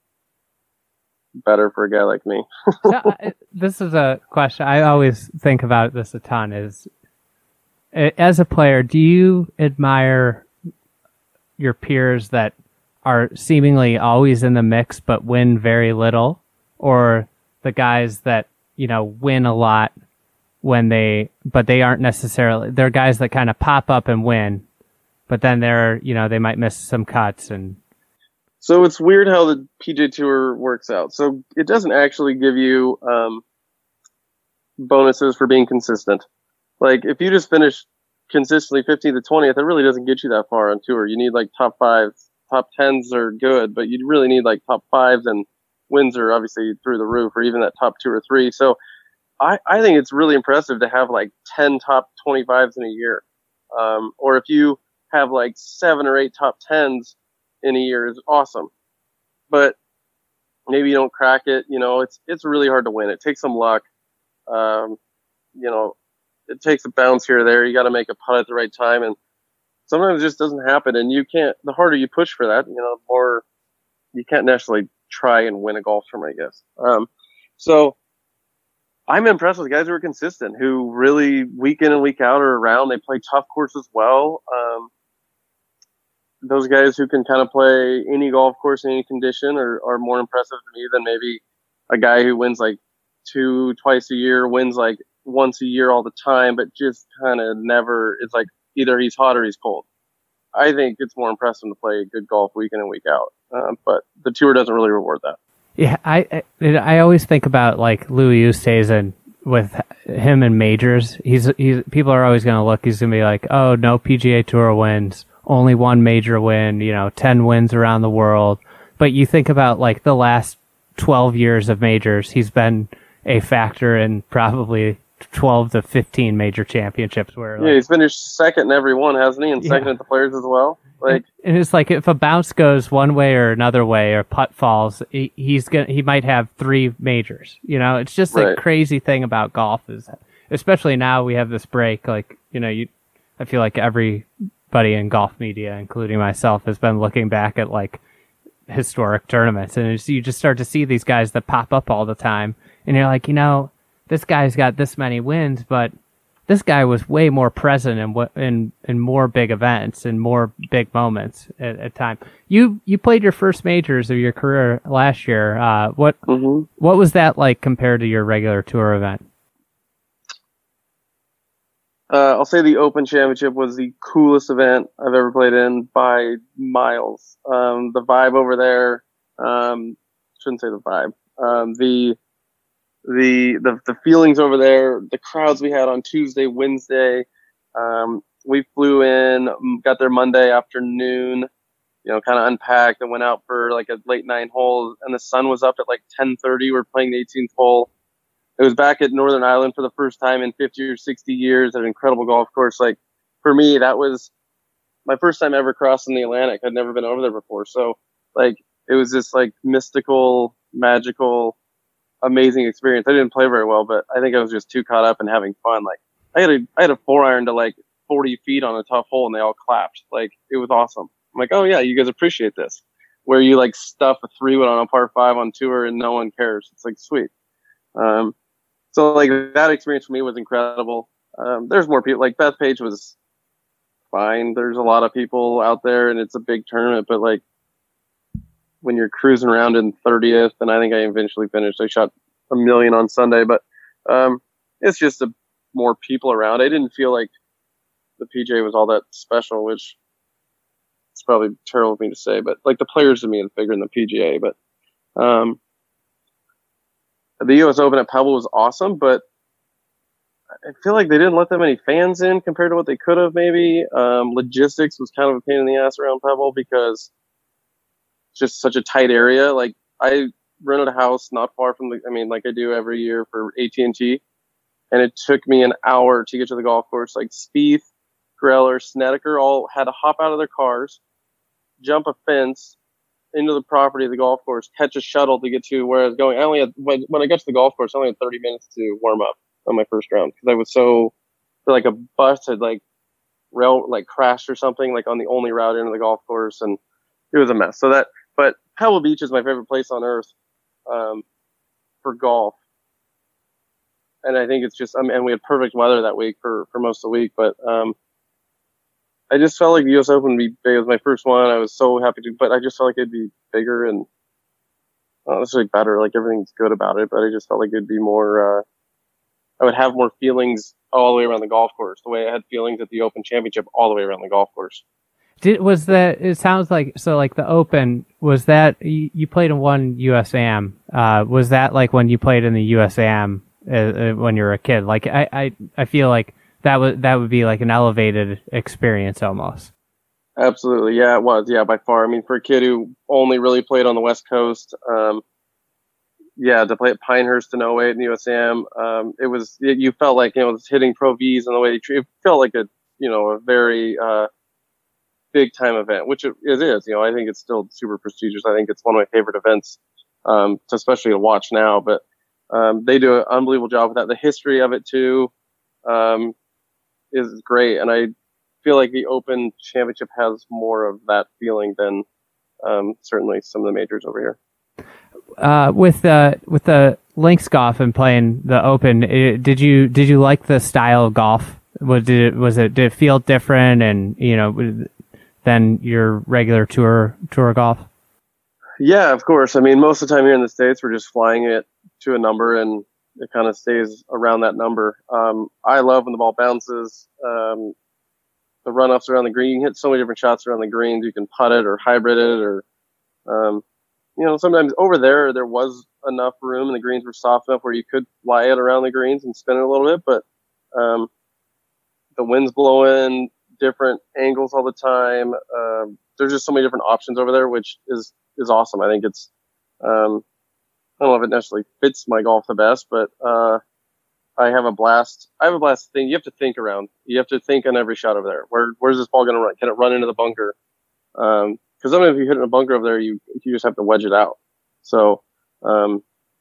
better for a guy like me. So, uh, this is a question I always think about this a ton is, as a player, do you admire your peers that are seemingly always in the mix but win very little, or the guys that, you know, win a lot when they, but they aren't necessarily, they're guys that kind of pop up and win, but then they're, you know, they might miss some cuts. And so it's weird how the P G A Tour works out. So it doesn't actually give you um, bonuses for being consistent. Like, if you just finish consistently fifteenth to twentieth, it really doesn't get you that far on tour. You need like top fives. Top tens are good, but you really need like top fives, and wins are obviously through the roof, or even that top two or three. So I, I think it's really impressive to have like ten top twenty-fives in a year. Um, or if you have like seven or eight top tens in a year is awesome. But maybe you don't crack it. You know, it's, it's really hard to win. It takes some luck. Um, you know, it takes a bounce here or there. You got to make a putt at the right time, and sometimes it just doesn't happen. And you can't, the harder you push for that, you know, the more you can't necessarily try and win a golf tournament, I guess. Um, so I'm impressed with guys who are consistent, who really week in and week out are around. They play tough courses well. Um, those guys who can kind of play any golf course in any condition are, are more impressive to me than maybe a guy who wins like two, twice a year, wins like once a year all the time, but just kind of never, it's like either he's hot or he's cold. I think it's more impressive to play good golf week in and week out. Um, but the tour doesn't really reward that. Yeah, I I, I always think about like Louis Oosthuizen with him in majors. He's he's people are always going to look. He's going to be like, oh, no P G A Tour wins, only one major win. You know, ten wins around the world. But you think about like the last twelve years of majors, he's been a factor in probably twelve to fifteen major championships. Where like, yeah, he's finished second in every one, hasn't he? And second yeah. at the Players as well. Like, and it's like if a bounce goes one way or another way, or putt falls, he, he's gonna he might have three majors. You know, it's just right. a crazy thing about golf is, especially now we have this break. Like, you know, you I feel like everybody in golf media, including myself, has been looking back at like historic tournaments, and it's, you just start to see these guys that pop up all the time, and you're like, you know, this guy's got this many wins, but this guy was way more present in in in more big events and more big moments at a time. You you played your first majors of your career last year. Uh, what mm-hmm. what was that like compared to your regular tour event? Uh, I'll say the Open Championship was the coolest event I've ever played in by miles. Um, the vibe over there, um, shouldn't say the vibe. Um, the The, the the feelings over there, the crowds we had on Tuesday, Wednesday. Um, we flew in, got there Monday afternoon, you know, kind of unpacked and went out for like a late nine hole. And the sun was up at like ten thirty. We were playing the eighteenth hole. It was back at Northern Ireland for the first time in fifty or sixty years at an incredible golf course. Like, for me, that was my first time ever crossing the Atlantic. I'd never been over there before. So, like, it was this like mystical, magical, amazing experience. I didn't play very well, but I think I was just too caught up in having fun. Like, I had a I had a four iron to like forty feet on a tough hole, and they all clapped. Like, it was awesome. I'm like, oh yeah, you guys appreciate this. Where you like stuff a three wood on a par five on tour and no one cares. It's like sweet. Um, so like that experience for me was incredible. Um, there's more people. Like Bethpage was fine. There's a lot of people out there, and it's a big tournament, but like, when you're cruising around in thirtieth, and I think I eventually finished, I shot a million on Sunday, but um, it's just a, more people around. I didn't feel like the P G A was all that special, which it's probably terrible of me to say, but like the Players to me is bigger than the P G A. But um, the U S Open at Pebble was awesome, but I feel like they didn't let that many fans in compared to what they could have maybe. Um, logistics was kind of a pain in the ass around Pebble because just such a tight area. Like I rented a house not far from the, I mean, like I do every year for A T and T, and it took me an hour to get to the golf course. Like Spieth, Greller, Snedeker all had to hop out of their cars, jump a fence into the property of the golf course, catch a shuttle to get to where I was going. I only had, when, when I got to the golf course, I only had thirty minutes to warm up on my first round because I was so, like a bus had like rail, like crashed or something, like on the only route into the golf course, and it was a mess. So that, but Pebble Beach is my favorite place on earth um, for golf. And I think it's just, I mean, and we had perfect weather that week for, for most of the week, but um, I just felt like the U S Open would be big. It was my first one. I was so happy to, but I just felt like it'd be bigger and not necessarily better. Like everything's good about it, but I just felt like it'd be more, uh, I would have more feelings all the way around the golf course, the way I had feelings at the Open Championship all the way around the golf course. Did, was that, it sounds like, so like the Open, was that, you, you played in one U S A M, uh, was that like when you played in the U S A M uh, when you were a kid? Like, I, I, I feel like that would, that would be like an elevated experience almost. Absolutely. Yeah, it was. Yeah, by far. I mean, for a kid who only really played on the West Coast, um, yeah, to play at Pinehurst in oh eight in the U S A M, um, it was, it, you felt like, you know, it was hitting Pro Vs and the way you treat, it felt like a, you know, a very, uh, big time event, which it, it is. You know, I think it's still super prestigious. I think it's one of my favorite events, um, to especially to watch now. But um, they do an unbelievable job with that. The history of it too um, is great, and I feel like the Open Championship has more of that feeling than um, certainly some of the majors over here. Uh, with the with the links golf and playing the Open, it, did you did you like the style of golf? Was did it was it did it feel different and you know than your regular tour tour golf? Yeah, of course. I mean, most of the time here in the States, we're just flying it to a number and it kind of stays around that number. Um, I love when the ball bounces, um, the run-ups around the green. You can hit so many different shots around the greens. You can putt it or hybrid it or, um, you know, sometimes over there, there was enough room and the greens were soft enough where you could fly it around the greens and spin it a little bit, but um, the wind's blowing, different angles all the time. Um, there's just so many different options over there, which is, is awesome. I think it's, um, I don't know if it necessarily fits my golf the best, but, uh, I have a blast. I have a blast thing. You have to think around. You have to think on every shot over there. Where, where's this ball going to run? Can it run into the bunker? Um, cause sometimes if you hit in a bunker over there, you, you just have to wedge it out. So, um,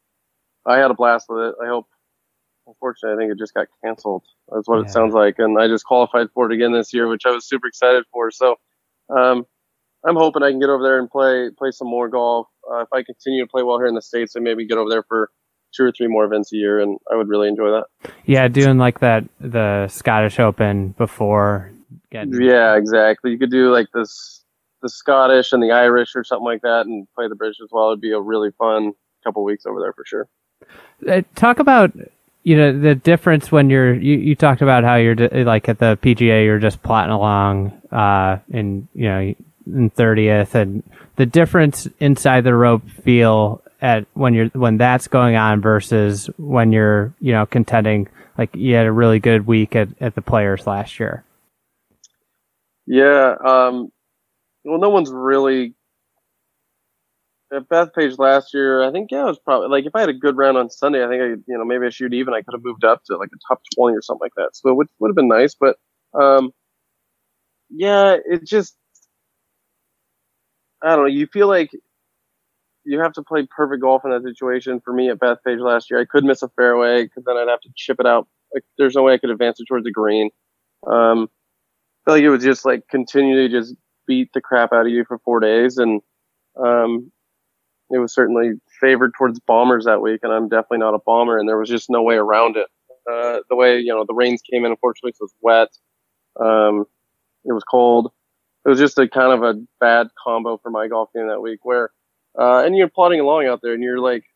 I had a blast with it. I hope, unfortunately, I think it just got canceled. That's what yeah. it sounds like. And I just qualified for it again this year, which I was super excited for. So, um, I'm hoping I can get over there and play, play some more golf. Uh, if I continue to play well here in the States, I maybe get over there for two or three more events a year. And I would really enjoy that. Yeah. Doing like that, the Scottish Open before getting. Yeah, exactly. You could do like this, the Scottish and the Irish or something like that and play the British as well. It'd be a really fun couple weeks over there for sure. Uh, talk about, you know, the difference when you're, you, you talked about how you're like at the P G A, you're just plotting along, uh, in, you know, in thirtieth, and the difference inside the rope feel at when you're, when that's going on versus when you're, you know, contending, like you had a really good week at, at the Players last year. Yeah. Um, well, no one's really, at Bethpage last year, I think, yeah, it was probably like if I had a good round on Sunday, I think I, you know, maybe I shoot even, I could have moved up to like a top twenty or something like that. So it would, would have been nice, but, um, yeah, it just, I don't know. You feel like you have to play perfect golf in that situation. For me at Bethpage last year, I could miss a fairway because then I'd have to chip it out. Like, there's no way I could advance it towards the green. Um, I feel like it was just like continue to just beat the crap out of you for four days. And, um, it was certainly favored towards bombers that week, and I'm definitely not a bomber, and there was just no way around it. Uh, the way, you know, the rains came in, unfortunately, so it was wet. Um, it was cold. It was just a kind of a bad combo for my golf game that week where, uh, and you're plodding along out there and you're like,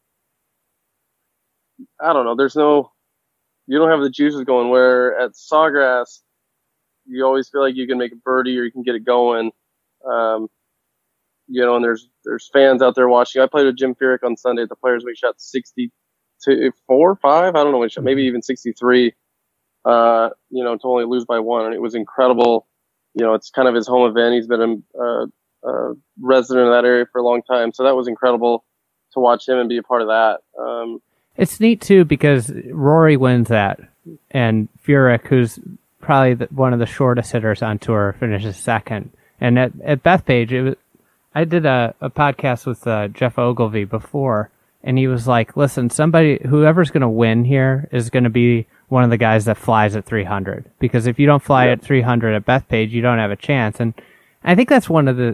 I don't know, there's no, you don't have the juices going, where at Sawgrass, you always feel like you can make a birdie or you can get it going. Um, You know, and there's there's fans out there watching. I played with Jim Furyk on Sunday at the Players. We shot sixty-four, five, I don't know what shot, maybe even sixty-three. Uh, you know, to only lose by one, and it was incredible. You know, it's kind of his home event. He's been a, a a resident of that area for a long time. So that was incredible to watch him and be a part of that. Um, it's neat too because Rory wins that, and Furyk, who's probably the, one of the shortest hitters on tour, finishes second. And at, at Bethpage, it was, I did a, a podcast with uh, Jeff Ogilvy before, and he was like, listen, somebody, whoever's going to win here is going to be one of the guys that flies at three hundred. Because if you don't fly yeah. at three hundred at Bethpage, you don't have a chance. And I think that's one of the,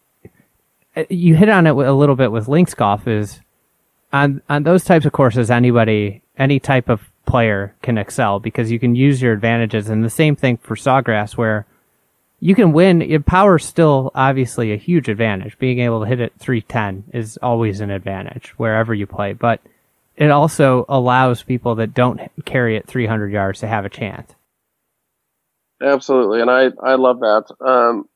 you hit on it a little bit with links golf, is on, on those types of courses, anybody, any type of player can excel because you can use your advantages. And the same thing for Sawgrass, where you can win. Power's still obviously a huge advantage. Being able to hit it three ten is always an advantage wherever you play. But it also allows people that don't carry it three hundred yards to have a chance. Absolutely, and I, I love that. Um,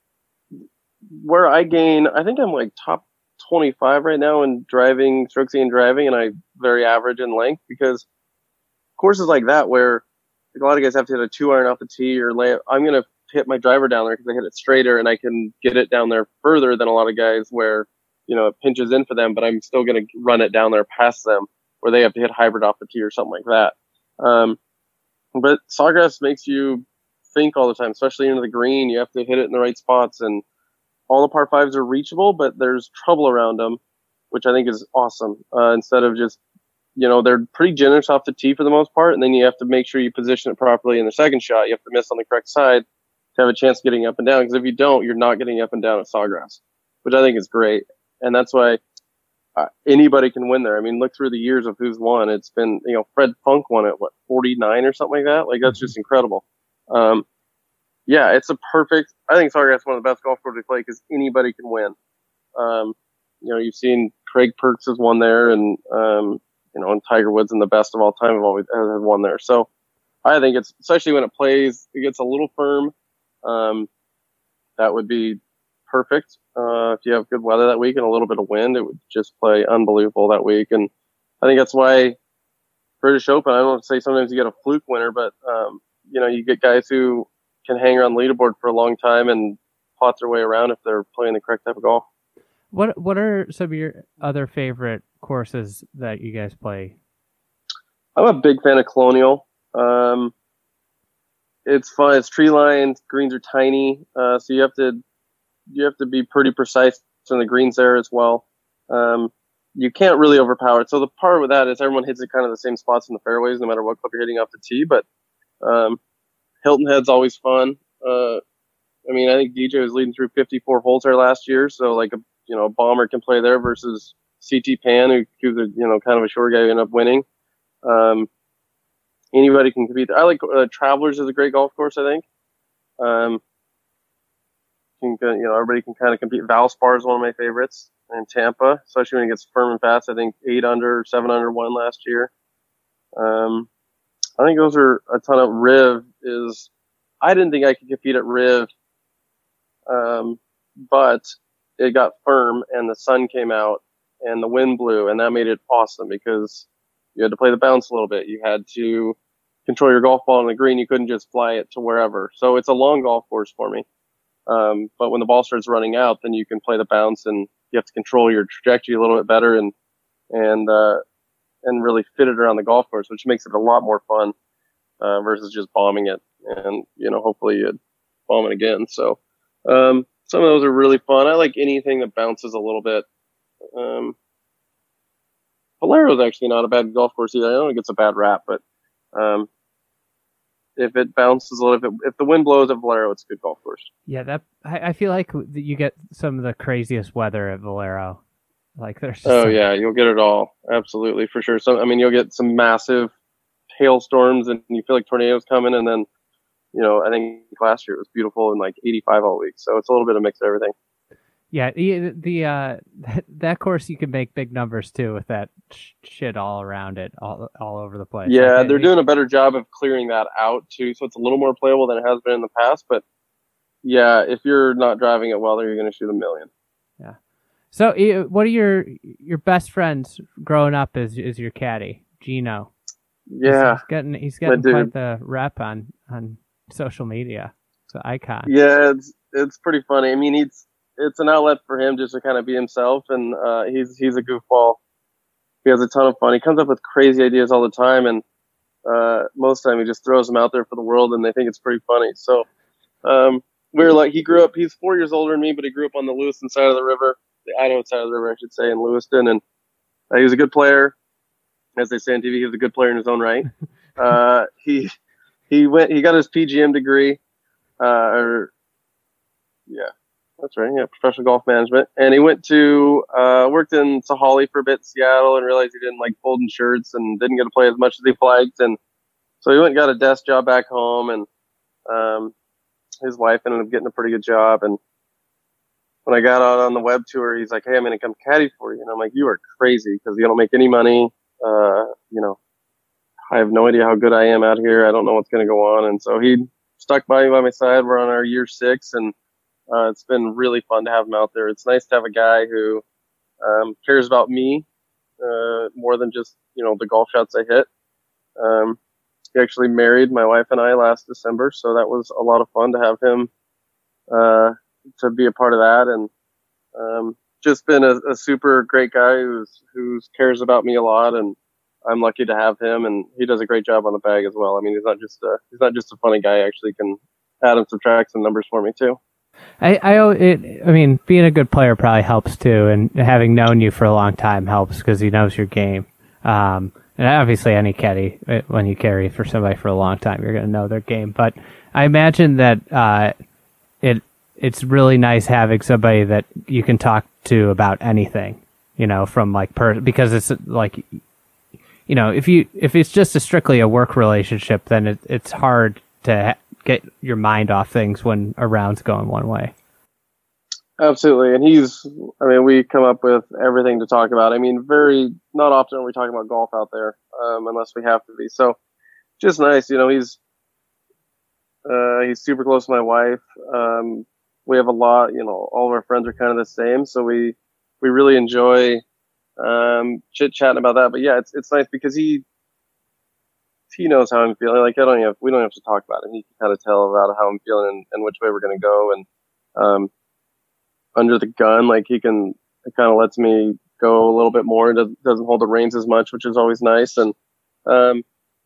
where I gain, I think I'm like top twenty-five right now in driving, strokes and driving, and I very average in length because courses like that where like a lot of guys have to hit a two iron off the tee or lay. I'm gonna hit my driver down there because I hit it straighter and I can get it down there further than a lot of guys where, you know, it pinches in for them, but I'm still going to run it down there past them where they have to hit hybrid off the tee or something like that. Um, but Sawgrass makes you think all the time, especially into the green. You have to hit it in the right spots, and all the par fives are reachable, but there's trouble around them, which I think is awesome. Uh, instead of just, you know, they're pretty generous off the tee for the most part, and then you have to make sure you position it properly in the second shot. You have to miss on the correct side to have a chance of getting up and down, because if you don't, you're not getting up and down at Sawgrass, which I think is great. And that's why uh, anybody can win there. I mean, look through the years of who's won. It's been, you know, Fred Funk won at what, forty-nine or something like that. Like, that's just incredible. Um, yeah, it's a perfect, I think Sawgrass is one of the best golf courses to play because anybody can win. Um, you know, you've seen Craig Perks has won there, and, um, you know, and Tiger Woods and the best of all time have always have won there. So I think it's, especially when it plays, it gets a little firm. Um, that would be perfect. Uh, if you have good weather that week and a little bit of wind, it would just play unbelievable that week. And I think that's why British Open, I don't want to say sometimes you get a fluke winner, but, um, you know, you get guys who can hang around the leaderboard for a long time and plot their way around if they're playing the correct type of golf. What, what are some of your other favorite courses that you guys play? I'm a big fan of Colonial. Um, It's fun. It's tree lined. Greens are tiny, uh, so you have to you have to be pretty precise in the greens there as well. Um, you can't really overpower it. So the part with that is everyone hits it kind of the same spots in the fairways, no matter what club you're hitting off the tee. But um, Hilton Head's always fun. Uh, I mean, I think D J was leading through fifty-four holes there last year, so like a you know a bomber can play there versus C T Pan, who who's a you know kind of a short guy who ended up winning. Um, Anybody can compete. I like uh, Travelers is a great golf course, I think. Um, can, you know, everybody can kind of compete. Valspar is one of my favorites in Tampa, especially when it gets firm and fast. I think eight under, seven under one last year. Um, I think those are a ton of. Riv is, I didn't think I could compete at Riv, um, but it got firm and the sun came out and the wind blew, and that made it awesome because you had to play the bounce a little bit. You had to control your golf ball on the green. You couldn't just fly it to wherever. So it's a long golf course for me. Um, but when the ball starts running out, then you can play the bounce and you have to control your trajectory a little bit better and, and, uh, and really fit it around the golf course, which makes it a lot more fun, uh, versus just bombing it and, you know, hopefully you'd bomb it again. So, um, some of those are really fun. I like anything that bounces a little bit. Um, Valero is actually not a bad golf course either. I don't think it's a bad rap, but um, if it bounces a little, if, it, if the wind blows at Valero, it's a good golf course. Yeah, that I, I feel like you get some of the craziest weather at Valero. Like there's. Just oh some... yeah, you'll get it all, absolutely for sure. So I mean, you'll get some massive hailstorms, and you feel like tornadoes coming, and then you know I think last year it was beautiful and like eighty-five all week. So it's a little bit of mix of everything. Yeah, the, the uh that, that course you can make big numbers too with that sh- shit all around it, all all over the place. Yeah, like, they're it, doing a better job of clearing that out too, so it's a little more playable than it has been in the past. But yeah, if you're not driving it well, then you're going to shoot a million. Yeah. So, what are your your best friends growing up? Is is your caddy Gino? Yeah, he's, he's getting he's getting quite the rep on on social media. It's an icon. Yeah, it's it's pretty funny. I mean, he's it's an outlet for him just to kind of be himself, and uh, he's he's a goofball. He has a ton of fun. He comes up with crazy ideas all the time, and uh, most of the time he just throws them out there for the world, and they think it's pretty funny. So um, we're like, he grew up. He's four years older than me, but he grew up on the Lewiston side of the river, the Idaho side of the river, I should say, in Lewiston, and uh, he was a good player. As they say on T V, he was a good player in his own right. Uh, he he went. He got his P G M degree, uh, or yeah, that's right. Yeah, professional golf management. And he went to uh, worked in Sahalee for a bit in Seattle, and realized he didn't like folding shirts and didn't get to play as much as he liked. And so he went and got a desk job back home, and um, his wife ended up getting a pretty good job. And when I got out on the web tour, he's like, "Hey, I'm going to come caddy for you." And I'm like, "You are crazy, because you don't make any money. Uh, you know, I have no idea how good I am out here. I don't know what's going to go on." And so he stuck by me by my side. We're on our year six, and uh, it's been really fun to have him out there. It's nice to have a guy who um, cares about me uh, more than just, you know, the golf shots I hit. Um, he actually married my wife and I last December, so that was a lot of fun to have him uh, to be a part of that. And um, just been a, a super great guy who's who's cares about me a lot, and I'm lucky to have him, and he does a great job on the bag as well. I mean, he's not just a he's not just a funny guy. He actually can add and subtract some numbers for me too. I I it, I mean, being a good player probably helps too, and having known you for a long time helps because he knows your game. Um, and obviously, any caddy, when you carry for somebody for a long time, you're going to know their game. But I imagine that uh, it it's really nice having somebody that you can talk to about anything, you know, from like per because it's like, you know, if you if it's just a strictly a work relationship, then it, it's hard to ha- get your mind off things when a round's going one way. Absolutely, and he's. I mean, we come up with everything to talk about. I mean, very not often are we talking about golf out there, um, unless we have to be. So, just nice, you know. He's uh, he's super close to my wife. Um, we have a lot, you know. All of our friends are kind of the same, so we we really enjoy um, chit chatting about that. But yeah, it's it's nice because he he knows how I'm feeling. Like I don't have we don't have to talk about it. He can kind of tell about how I'm feeling and, and which way we're gonna go. And um, under the gun, like he can, it kind of lets me go a little bit more. It doesn't, doesn't hold the reins as much, which is always nice. And um,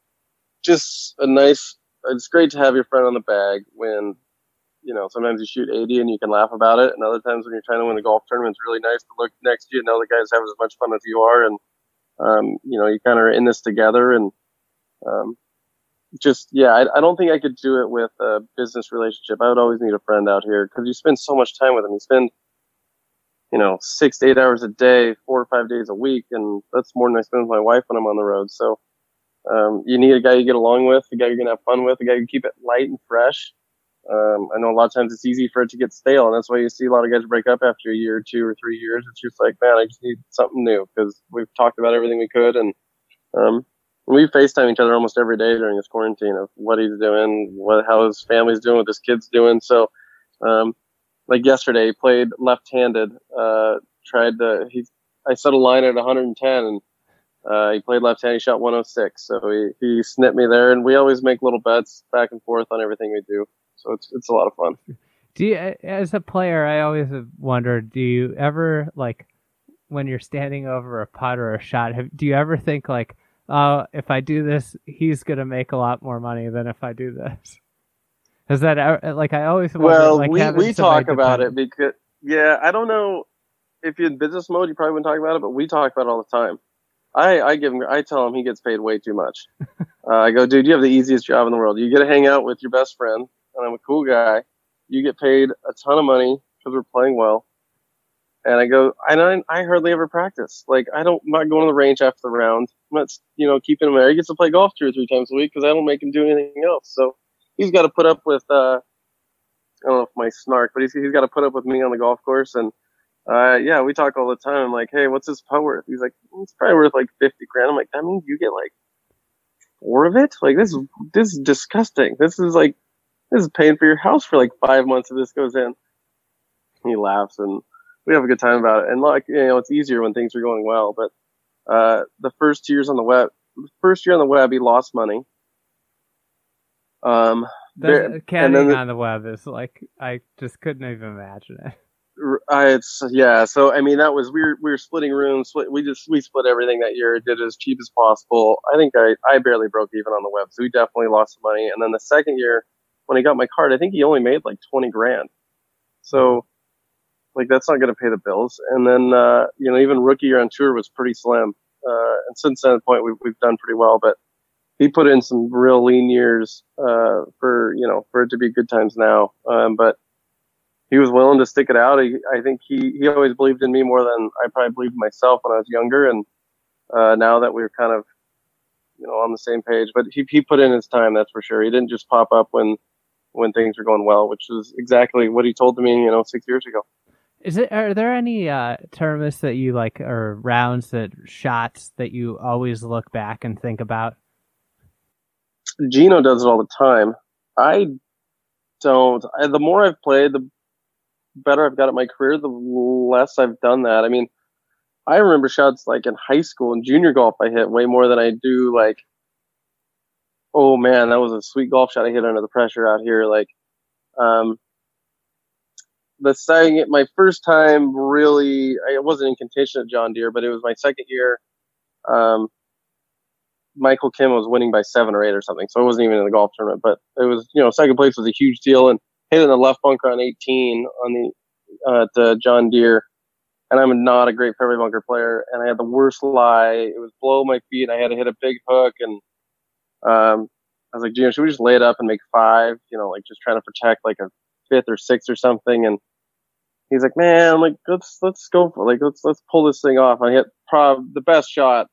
just a nice. It's great to have your friend on the bag when, you know, sometimes you shoot eighty and you can laugh about it, and other times when you're trying to win a golf tournament, it's really nice to look next to you and know the guy's having as much fun as you are, and um, you know, you kind of are in this together. And um, just yeah, I, I don't think I could do it with a business relationship. I would always need a friend out here because you spend so much time with him. You spend, you know, six to eight hours a day, four or five days a week, and that's more than I spend with my wife when I'm on the road. So um, you need a guy you get along with, a guy you're gonna have fun with, a guy you keep it light and fresh. Um, I know a lot of times it's easy for it to get stale, and that's why you see a lot of guys break up after a year or two or three years. It's just like, man, I just need something new because we've talked about everything we could, and um, we FaceTime each other almost every day during this quarantine of what he's doing, what how his family's doing, what his kids doing. So, um, like yesterday, he played left-handed. Uh, tried to he I set a line at one hundred ten, and uh, he played left-handed. He shot one oh six, so he he snipped me there. And we always make little bets back and forth on everything we do. So it's it's a lot of fun. Do you, as a player, I always have wondered, do you ever, like, when you're standing over a putt or a shot, have, do you ever think, like, oh, if I do this, he's going to make a lot more money than if I do this? Is that, like, I always wonder, well, like, we, we talk about dependent. it because, yeah, I don't know if you're in business mode, you probably wouldn't talk about it, but we talk about it all the time. I, I give him, I tell him he gets paid way too much. uh, I go, dude, you have the easiest job in the world. You get to hang out with your best friend, and I'm a cool guy. You get paid a ton of money because we're playing well. And I go, I don't, I hardly ever practice. Like, I don't, I'm not going to the range after the round. I'm not, you know, keeping him there. He gets to play golf two or three times a week because I don't make him do anything else. So he's got to put up with, uh, I don't know if my snark, but he's, he's got to put up with me on the golf course. And, uh, yeah, we talk all the time. I'm like, hey, what's his putt worth? He's like, it's probably worth like fifty grand. I'm like, that means you get like four of it? Like, this is, this is disgusting. This is like, this is paying for your house for like five months if this goes in. He laughs and we have a good time about it. And like, you know, it's easier when things are going well. But uh, the first two years on the web, the first year on the web, he lost money. Um, the caddying the, on the web is like, I just couldn't even imagine it. Uh, it's yeah. So I mean, that was we were we were splitting rooms. Split, we just we split everything that year. Did it as cheap as possible. I think I I barely broke even on the web, so we definitely lost some money. And then the second year, when he got my card, I think he only made like twenty grand. So like that's not going to pay the bills. And then uh, you know, even rookie year on tour was pretty slim. Uh, and since that point, we've we've done pretty well. But he put in some real lean years uh, for you know for it to be good times now. Um, but he was willing to stick it out. He, I think he, he always believed in me more than I probably believed in myself when I was younger. And uh, now that we're kind of, you know, on the same page, but he, he put in his time, that's for sure. He didn't just pop up when, when things were going well, which is exactly what he told me, you know, six years ago. Is it, are there any uh, tournaments that you like, or rounds that shots that you always look back and think about? Gino does it all the time. I don't. I, the more I've played, the better I've got at my career, the less I've done that. I mean, I remember shots like in high school and junior golf I hit way more than I do like, oh man, that was a sweet golf shot I hit under the pressure out here. Like, um, the saying it, my first time really, I wasn't in contention at John Deere, but it was my second year. Um, Michael Kim was winning by seven or eight or something, so I wasn't even in the golf tournament, but it was, you know, second place was a huge deal, and hit in the left bunker on eighteen on the uh, at uh, John Deere, and I'm not a great fairway bunker player, and I had the worst lie. It was below my feet. I had to hit a big hook, and um, I was like, Gino, should we just lay it up and make five? You know, like just trying to protect like a fifth or sixth or something. And he's like, man, I'm like, let's let's go for like let's let's pull this thing off. I hit prob the best shot.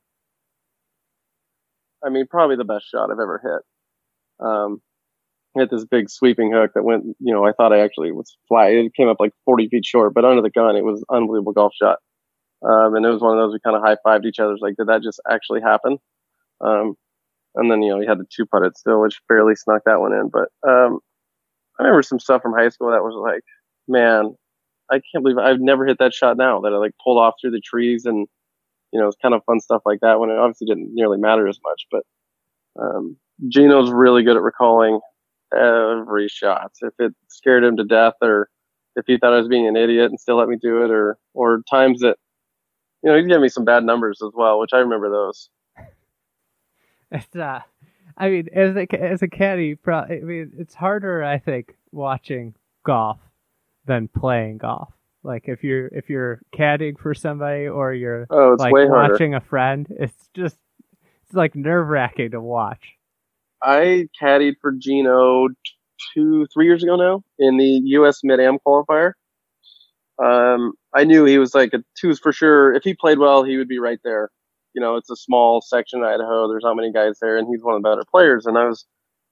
I mean, probably the best shot I've ever hit. Um, hit this big sweeping hook that went, you know, I thought I actually was fly. It came up like forty feet short, but under the gun, it was an unbelievable golf shot. Um, and it was one of those we kind of high-fived each other. It was like, did that just actually happen? Um, and then, you know, he had the two putt it still, which barely snuck that one in. But um, I remember some stuff from high school that was like, man, I can't believe I've never hit that shot now, that I like pulled off through the trees. And, you know, it's kind of fun stuff like that when it obviously didn't nearly matter as much. But um, Gino's really good at recalling every shot. If it scared him to death, or if he thought I was being an idiot and still let me do it, or or times that, you know, he'd give me some bad numbers as well, which I remember those. It's uh, I mean, as a as a caddy, pro, I mean, it's harder, I think, watching golf than playing golf. Like if you're if you're caddying for somebody, or you're oh, it's like way harder. watching a friend, it's just it's like nerve wracking to watch. I caddied for Gino two, three years ago now in the U S Mid-Am qualifier. Um, I knew he was like a twos for sure. If he played well, he would be right there. You know, it's a small section in Idaho. There's not many guys there, and he's one of the better players. And I was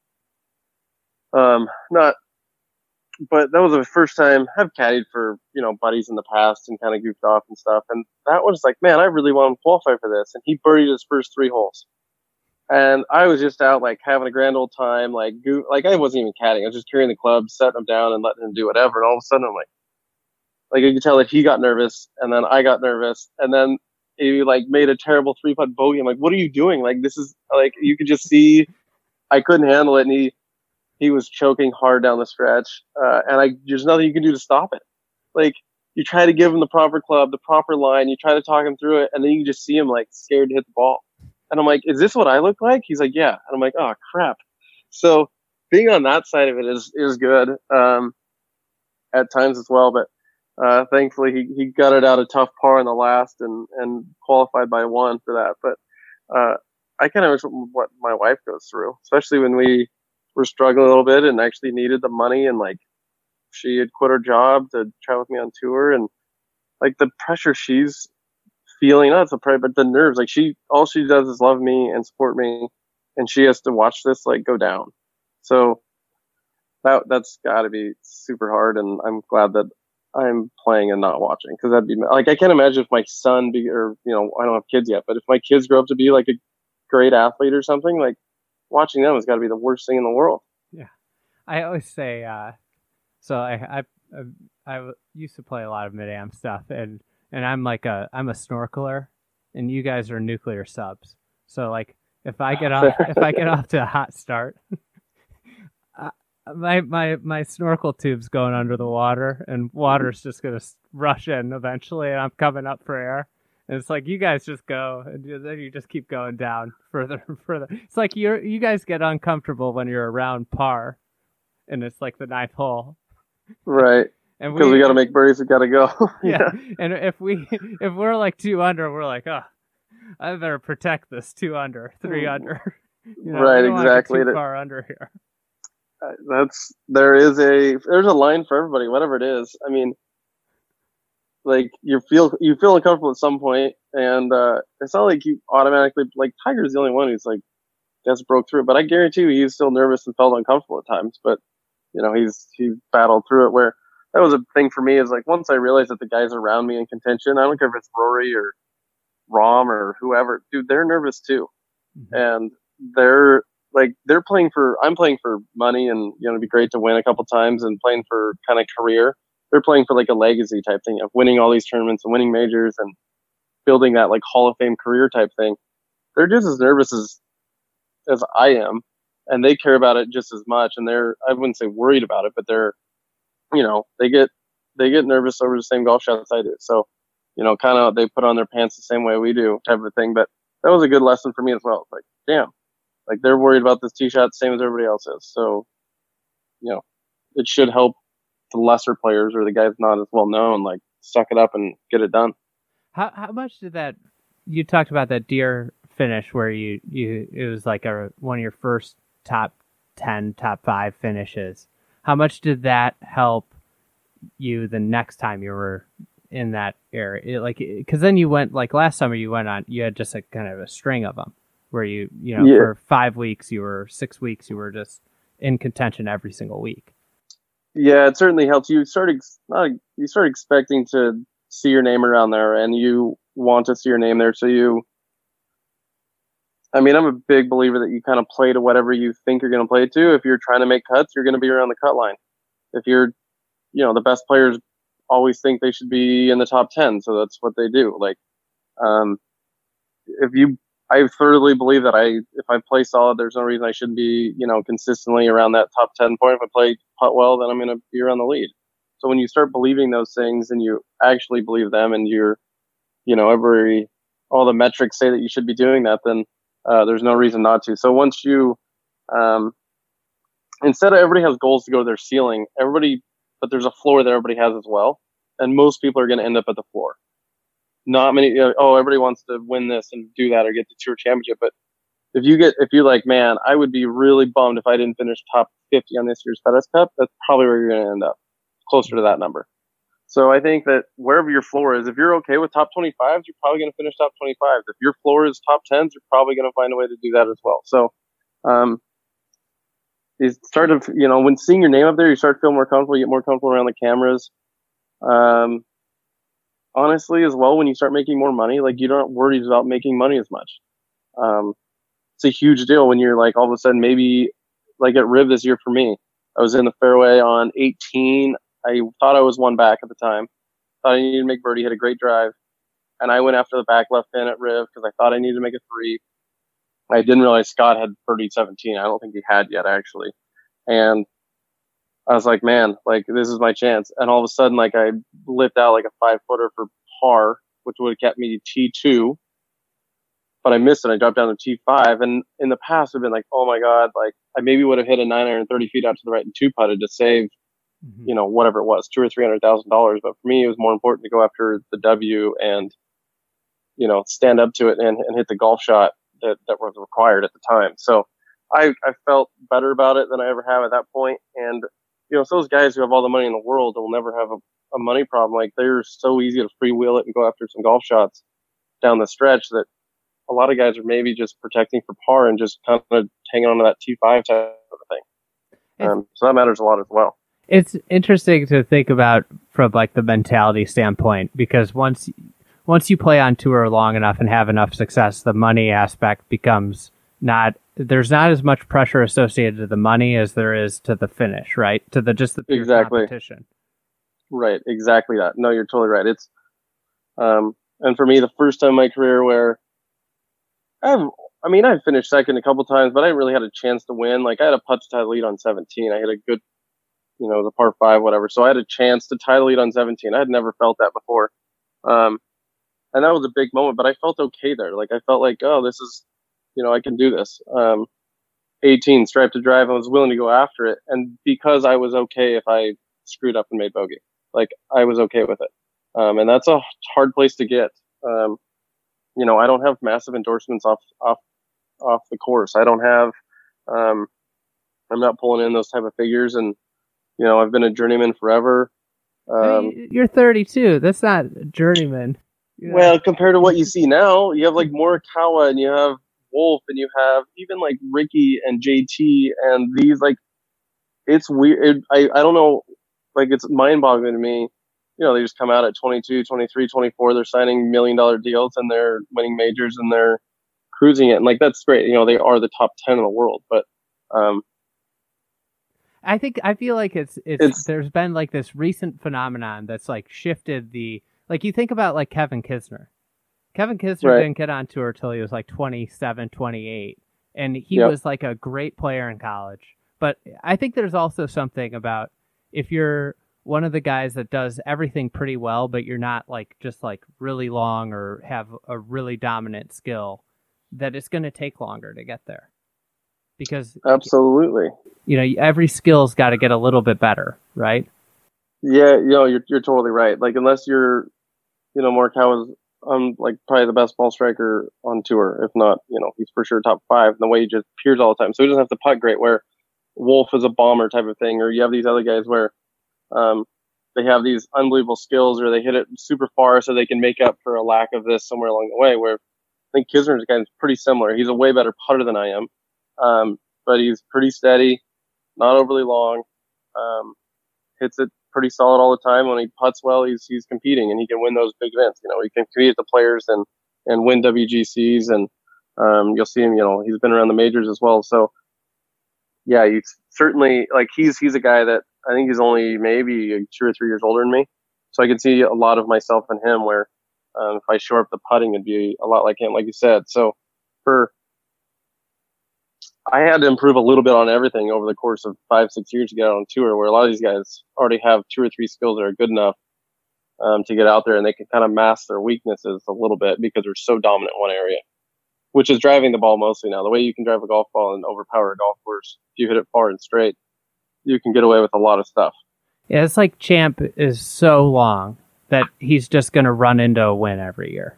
um, not, but that was the first time I've caddied for, you know, buddies in the past and kind of goofed off and stuff. And that was like, man, I really want to qualify for this. And he birdied his first three holes. And I was just out like having a grand old time, like go- like I wasn't even caddying. I was just carrying the club, setting him down, and letting him do whatever. And all of a sudden, I'm like, like you could tell that he got nervous, and then I got nervous, and then he like made a terrible three putt bogey. I'm like, what are you doing? Like this is like you could just see I couldn't handle it, and he he was choking hard down the stretch, uh, and I there's nothing you can do to stop it. Like you try to give him the proper club, the proper line, you try to talk him through it, and then you just see him like scared to hit the ball. And I'm like, is this what I look like? He's like, yeah. And I'm like, oh, crap. So being on that side of it is is good um, at times as well. But uh, thankfully, he, he gutted out a tough par in the last and, and qualified by one for that. But uh, I kind of wish what my wife goes through, especially when we were struggling a little bit and actually needed the money. And like she had quit her job to travel with me on tour. And like the pressure she's feeling, not the pride, but the nerves. Like she, all she does is love me and support me, and she has to watch this like go down. So that that's got to be super hard. And I'm glad that I'm playing and not watching, because that'd be like I can't imagine if my son be, or you know, I don't have kids yet, but if my kids grow up to be like a great athlete or something, like watching them has got to be the worst thing in the world. Yeah, I always say. Uh, so I I I used to play a lot of Mid-Am stuff, and. And I'm like a, I'm a snorkeler, and you guys are nuclear subs. So like, if I get off, if I get off to a hot start, uh, my my my snorkel tube's going under the water, and water's just gonna rush in eventually, and I'm coming up for air. And it's like, you guys just go, and then you just keep going down further and further. It's like you're you guys get uncomfortable when you're around par, and it's like the ninth hole. Right. And because we, we got to make birdies, we got to go. yeah. yeah. And if we if we're like two under, we're like, oh, I better protect this two under, three under. You know, right. we don't Exactly. want to get too far under here. Uh, that's there is a there's a line for everybody, whatever it is. I mean, like you feel you feel uncomfortable at some point, and uh, it's not like you automatically like Tiger's the only one who's like just broke through it. But I guarantee you, he's still nervous and felt uncomfortable at times. But you know, he's he's battled through it. Where that was a thing for me is like once I realized that the guys around me in contention, I don't care if it's Rory or Rahm or whoever, dude, they're nervous too, mm-hmm. and they're like they're playing for. I'm playing for money, and you know, it'd be great to win a couple times, and playing for kind of career. They're playing for like a legacy type thing of winning all these tournaments and winning majors and building that like Hall of Fame career type thing. They're just as nervous as as I am, and they care about it just as much. And they're I wouldn't say worried about it, but they're you know they get they get nervous over the same golf shots I do. So you know, kind of they put on their pants the same way we do type of thing. But that was a good lesson for me as well. It's like, damn, like they're worried about this tee shot the same as everybody else is. So you know, it should help the lesser players or the guys not as well known, like suck it up and get it done. How how much did that? You talked about that Deere finish where you you it was like a one of your first top ten, top five finishes. How much did that help you the next time you were in that area? It, like, because then you went like last summer you went on, you had just a kind of a string of them where you you know yeah. for five weeks you were six weeks you were just in contention every single week. Yeah, it certainly helps. You start ex- not, you start expecting to see your name around there, and you want to see your name there. So you, I mean, I'm a big believer that you kind of play to whatever you think you're going to play to. If you're trying to make cuts, you're going to be around the cut line. If you're, you know, the best players always think they should be in the top ten, so that's what they do. Like, um, if you, I thoroughly believe that I, if I play solid, there's no reason I shouldn't be, you know, consistently around that top ten point. If I play putt well, then I'm going to be around the lead. So when you start believing those things and you actually believe them, and you're, you know, every, all the metrics say that you should be doing that, then uh, there's no reason not to. So once you, um, instead of everybody has goals to go to their ceiling, everybody, but there's a floor that everybody has as well. And most people are going to end up at the floor. Not many, you know, oh, everybody wants to win this and do that or get the tour championship. But if you get, if you're like, man, I would be really bummed if I didn't finish top fifty on this year's FedEx Cup, that's probably where you're going to end up, closer to that number. So I think that wherever your floor is, if you're okay with top twenty-fives, you're probably going to finish top twenty-fives. If your floor is top tens, you're probably going to find a way to do that as well. So, um, you start to, you know, when seeing your name up there, you start to feel more comfortable, you get more comfortable around the cameras. Um, honestly, as well, when you start making more money, like you don't worry about making money as much. Um, it's a huge deal when you're like, all of a sudden, maybe like at Riv this year for me, I was in the fairway on eighteen. I thought I was one back at the time. Thought I needed to make birdie, hit a great drive. And I went after the back left pin at Riv because I thought I needed to make a three. I didn't realize Scott had birdied seventeen. I don't think he had yet, actually. And I was like, man, like, this is my chance. And all of a sudden, like, I lipped out like a five footer for par, which would have kept me T two. But I missed it. I dropped down to T five. And in the past, I've been like, oh my God, like, I maybe would have hit a nine iron thirty feet out to the right and two putted to save, mm-hmm. you know, whatever it was, two or three hundred thousand dollars. But for me, it was more important to go after the W and, you know, stand up to it and, and hit the golf shot that, that was required at the time. So I, I felt better about it than I ever have at that point. And, you know, it's those guys who have all the money in the world will never have a, a money problem. Like, they're so easy to freewheel it and go after some golf shots down the stretch that a lot of guys are maybe just protecting for par and just kind of hanging on to that T five type of thing. Um, so that matters a lot as well. It's interesting to think about from like the mentality standpoint, because once once you play on tour long enough and have enough success, the money aspect becomes not, there's not as much pressure associated to the money as there is to the finish, right? To the just the pure exactly. competition. Right, exactly that. No, you're totally right. It's um, and for me, the first time in my career where I've, I mean, I've finished second a couple times, but I really had a chance to win. Like, I had a putt to tie the lead on seventeen. I hit a good, you know, the par five, whatever. So I had a chance to title lead on seventeen. I had never felt that before. Um, and that was a big moment, but I felt okay there. Like, I felt like, oh, this is, you know, I can do this. Um, eighteen, stripe to drive. I was willing to go after it. And because I was okay if I screwed up and made bogey, like, I was okay with it. Um, and that's a hard place to get. Um, you know, I don't have massive endorsements off, off, off the course. I don't have, um, I'm not pulling in those type of figures. And, you know, I've been a journeyman forever. Um, Hey, you're thirty-two. That's not journeyman. You know? Well, compared to what you see now, you have like Morikawa and you have Wolf and you have even like Ricky and J T and these, like, it's weird. It, I, I don't know. Like, it's mind boggling to me. You know, they just come out at twenty-two, twenty-three, twenty-four. They're signing million dollar deals and they're winning majors and they're cruising it. And like, that's great. You know, they are the top ten in the world, but, um, I think I feel like it's, it's It's- there's been like this recent phenomenon that's like shifted the, like, you think about like Kevin Kisner. Kevin Kisner Right. didn't get on tour till he was like twenty-seven, twenty-eight, and he Yep. was like a great player in college. But I think there's also something about if you're one of the guys that does everything pretty well, but you're not like just like really long or have a really dominant skill, that it's going to take longer to get there. Because absolutely. you know, every skill's got to get a little bit better, right? Yeah, you know, you're, you're totally right. Like, unless you're, you know, Morikawa's, um, like, probably the best ball striker on tour. If not, you know, he's for sure top five. And the way he just appears all the time. So he doesn't have to putt great, where Wolf is a bomber type of thing. Or you have these other guys where um, they have these unbelievable skills or they hit it super far so they can make up for a lack of this somewhere along the way. Where I think Kisner's kind of pretty similar. He's a way better putter than I am. Um, but he's pretty steady, not overly long, um, hits it pretty solid all the time. When he putts well, he's he's competing and he can win those big events. You know, he can compete at the Players and and win W G Cs, and um, you'll see him. You know, he's been around the majors as well. So yeah, he's certainly, like, he's he's a guy that I think he's only maybe two or three years older than me. So I can see a lot of myself in him. Where um, if I shore up the putting, it'd be a lot like him, like you said. So for I had to improve a little bit on everything over the course of five, six years to get out on tour, where a lot of these guys already have two or three skills that are good enough um, to get out there, and they can kind of mask their weaknesses a little bit because they're so dominant in one area, which is driving the ball mostly now. The way you can drive a golf ball and overpower a golf course, if you hit it far and straight, you can get away with a lot of stuff. Yeah, it's like Champ is so long that he's just going to run into a win every year.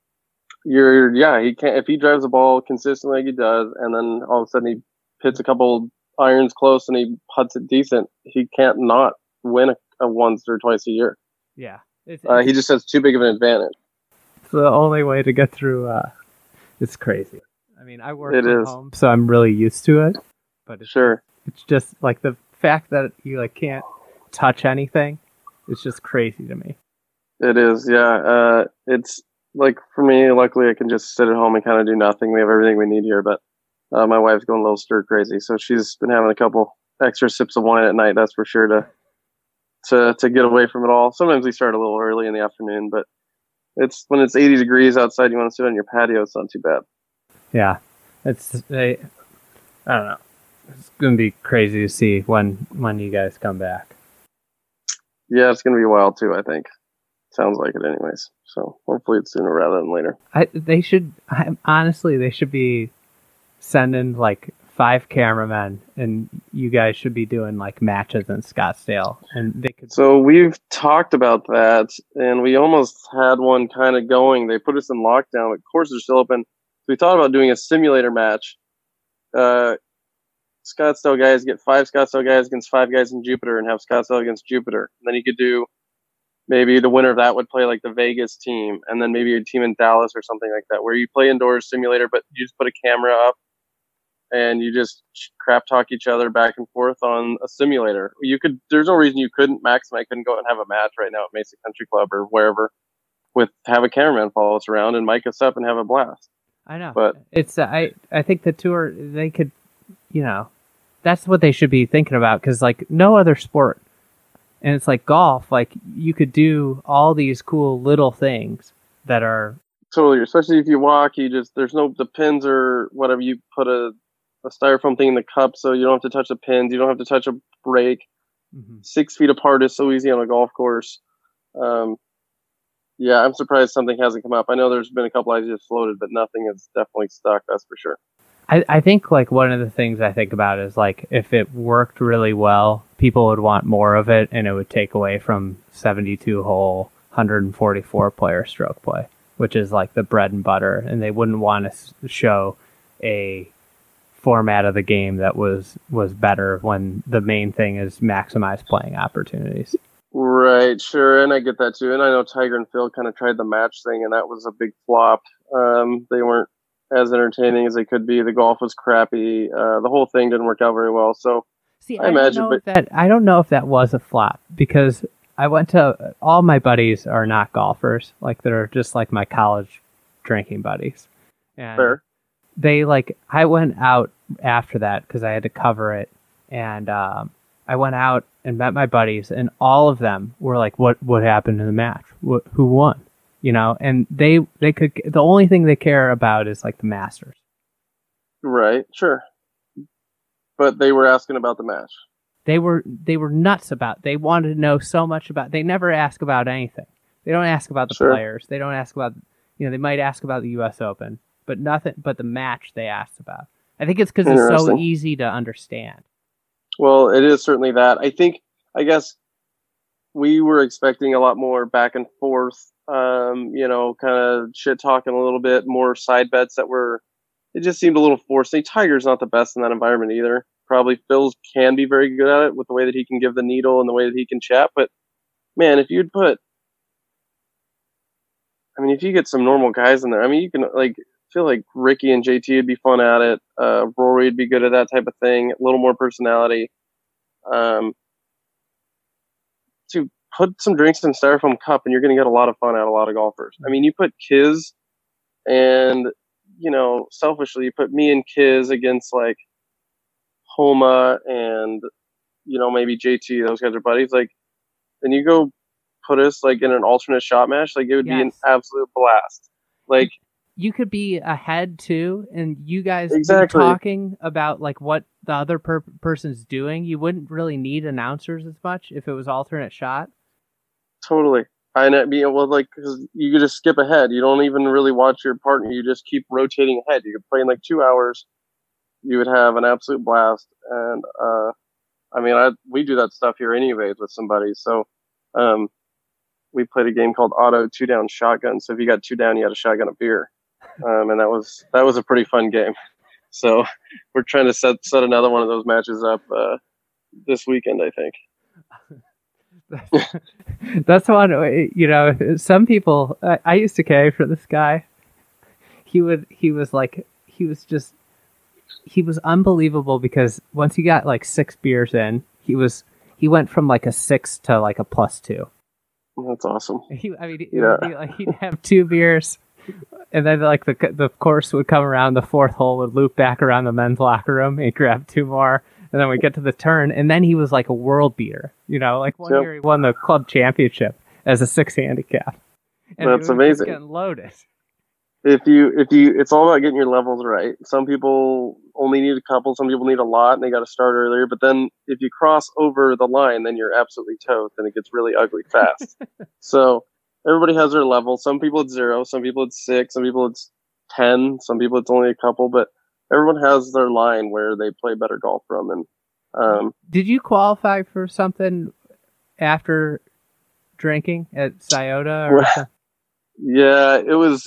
You're, yeah, he can't, if he drives the ball consistently like he does, and then all of a sudden he hits a couple irons close and he putts it decent, he can't not win a, a once or twice a year. Yeah. It's, Uh, he just has too big of an advantage. it's the only way to get through. Uh, it's crazy. I mean, I work It from is. home, so I'm really used to it. But it's, Sure. it's just like the fact that you like can't touch anything. It's just crazy to me. It is, yeah. Uh, it's like, for me, luckily I can just sit at home and kind of do nothing. We have everything we need here, but uh, my wife's going a little stir crazy, so she's been having a couple extra sips of wine at night. That's for sure, to to to get away from it all. Sometimes we start a little early in the afternoon, but it's when it's eighty degrees outside, you want to sit on your patio. It's not too bad. Yeah, it's I, I don't know. It's gonna be crazy to see when when you guys come back. Yeah, it's going to be wild too, I think. Sounds like it anyways. So hopefully it's sooner rather than later. I they should I, honestly they should be sending like five cameramen, and you guys should be doing like matches in Scottsdale, and they could. So we've talked about that, and we almost had one kind of going. They put us in lockdown, but courses are still open. So we thought about doing a simulator match. Uh, Scottsdale guys get five Scottsdale guys against five guys in Jupiter, and have Scottsdale against Jupiter. And then you could do, maybe the winner of that would play like the Vegas team, and then maybe a team in Dallas or something like that, where you play indoors simulator, but you just put a camera up and you just crap talk each other back and forth on a simulator. You could, there's no reason you couldn't, Max and I couldn't go out and have a match right now at Mesa Country Club or wherever, with have a cameraman follow us around and mic us up and have a blast. I know, But it's uh, I I think the tour they could, you know, that's what they should be thinking about, because like no other sport, and it's like golf, like you could do all these cool little things that are totally, especially if you walk, you just, there's no, the pins or whatever, you put a, a styrofoam thing in the cup so you don't have to touch the pins, you don't have to touch a brake. mm-hmm. six feet apart is so easy on a golf course. Um, yeah, I'm surprised something hasn't come up. I know there's been a couple ideas floated, but nothing has definitely stuck. That's for sure. I, I think like one of the things I think about is like if it worked really well, people would want more of it, and it would take away from seventy-two hole, one hundred forty-four player stroke play, which is like the bread and butter, and they wouldn't want to show a format of the game that was was better when the main thing is maximize playing opportunities. Right, sure, and I get that too. And I know Tiger and Phil kind of tried the match thing, and that was a big flop. Um, they weren't as entertaining as they could be. The golf was crappy. Uh, the whole thing didn't work out very well. So See, I, I imagine, don't know but if that I don't know if that was a flop, because I went to all my buddies are not golfers, like they're just like my college drinking buddies, and fair. They like I went out after that because I had to cover it, and um, I went out and met my buddies, and all of them were like, "What what happened in the match? What, who won?" You know, and they they could the only thing they care about is like the Masters. Right, sure. But they were asking about the match. They were they were nuts about. They wanted to know so much about. They never ask about anything. They don't ask about the sure. players. They don't ask about. You know, they might ask about the U S Open, but nothing. But the match they asked about. I think it's because it's so easy to understand. Well, it is certainly that. I think. I guess we were expecting a lot more back and forth. Um, you know, kind of shit talking a little bit, more side bets that were. It just seemed a little forced. Hey, Tiger's not the best in that environment either. Probably Phil's can be very good at it with the way that he can give the needle and the way that he can chat. But man, if you'd put, I mean, if you get some normal guys in there, I mean, you can like feel like Ricky and J T would be fun at it. Uh, Rory would be good at that type of thing. A little more personality. Um, to put some drinks in styrofoam cup, and you're going to get a lot of fun out of a lot of golfers. I mean, you put Kiz and, you know, selfishly, you put me and Kiz against like Homa and, you know, maybe J T, those guys are buddies. Like, then you go put us like in an alternate shot match, like it would yes. be an absolute blast. Like, you could be ahead too, and you guys exactly. talking about like what the other per- person's doing. You wouldn't really need announcers as much if it was alternate shot. Totally. I mean, well, like, cause you could just skip ahead. You don't even really watch your partner. You just keep rotating ahead. You could play in like two hours. You would have an absolute blast. And, uh, I mean, I, we do that stuff here anyways with somebody. So, um, we played a game called Auto Two Down Shotgun. So if you got two down, you had a shotgun of beer. Um, and that was, that was a pretty fun game. So we're trying to set, set another one of those matches up, uh, this weekend, I think. That's one, you know, some people, I, I used to carry for this guy. He would, he was like, he was just, he was unbelievable because once he got like six beers in, he was, he went from like a six to like a plus two. That's awesome. He, I mean, yeah. Be like, he'd have two beers and then like the, the course would come around, the fourth hole would loop back around the men's locker room and he'd grab two more. And then we get to the turn, and then he was like a world beater. You know, like one yep. year he won the club championship as a six handicap. And that's amazing. Getting loaded. If you, if you, it's all about getting your levels right. Some people only need a couple. Some people need a lot, and they got to start earlier. But then, if you cross over the line, then you're absolutely toast, and it gets really ugly fast. So everybody has their level. Some people it's zero. Some people it's six. Some people it's ten. Some people it's only a couple. But everyone has their line where they play better golf from. And um, did you qualify for something after drinking at Scioto? Or yeah, it was.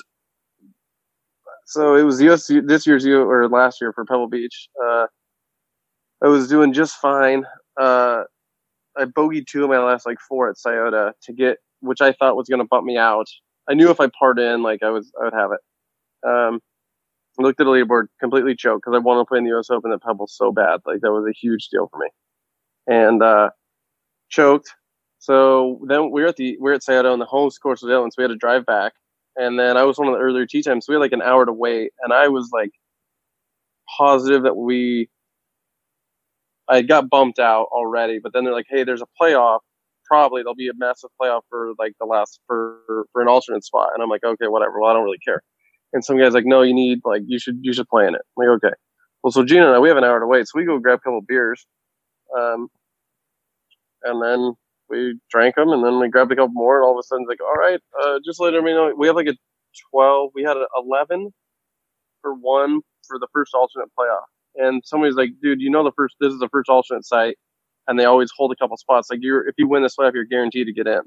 So it was U S this year's or last year for Pebble Beach. Uh, I was doing just fine. Uh, I bogeyed two of my last like four at Scioto to get, which I thought was going to bump me out. I knew if I parred in, like I was, I would have it. Um, I looked at the leaderboard, completely choked because I wanted to play in the U S Open at Pebble so bad. Like that was a huge deal for me, and uh, choked. So then we were at the we we're at Scioto, and the home course was out, and so we had to drive back. And then I was one of the earlier tee times, so we had like an hour to wait. And I was like positive that we, I got bumped out already. But then they're like, "Hey, there's a playoff. Probably there'll be a massive playoff for like the last for for an alternate spot." And I'm like, "Okay, whatever. Well, I don't really care." And some guy's like, "No, you need like you should you should play in it." I'm like, "Okay." Well, so Gina and I, we have an hour to wait, so we go grab a couple of beers. Um, and then we drank them, and then we grabbed a couple more, and all of a sudden, it's like, all right, uh, just let everybody know we have like a twelve. We had an eleven for one for the first alternate playoff, and somebody's like, dude, you know the first this is the first alternate site, and they always hold a couple spots. Like you're if you win this playoff, you're guaranteed to get in.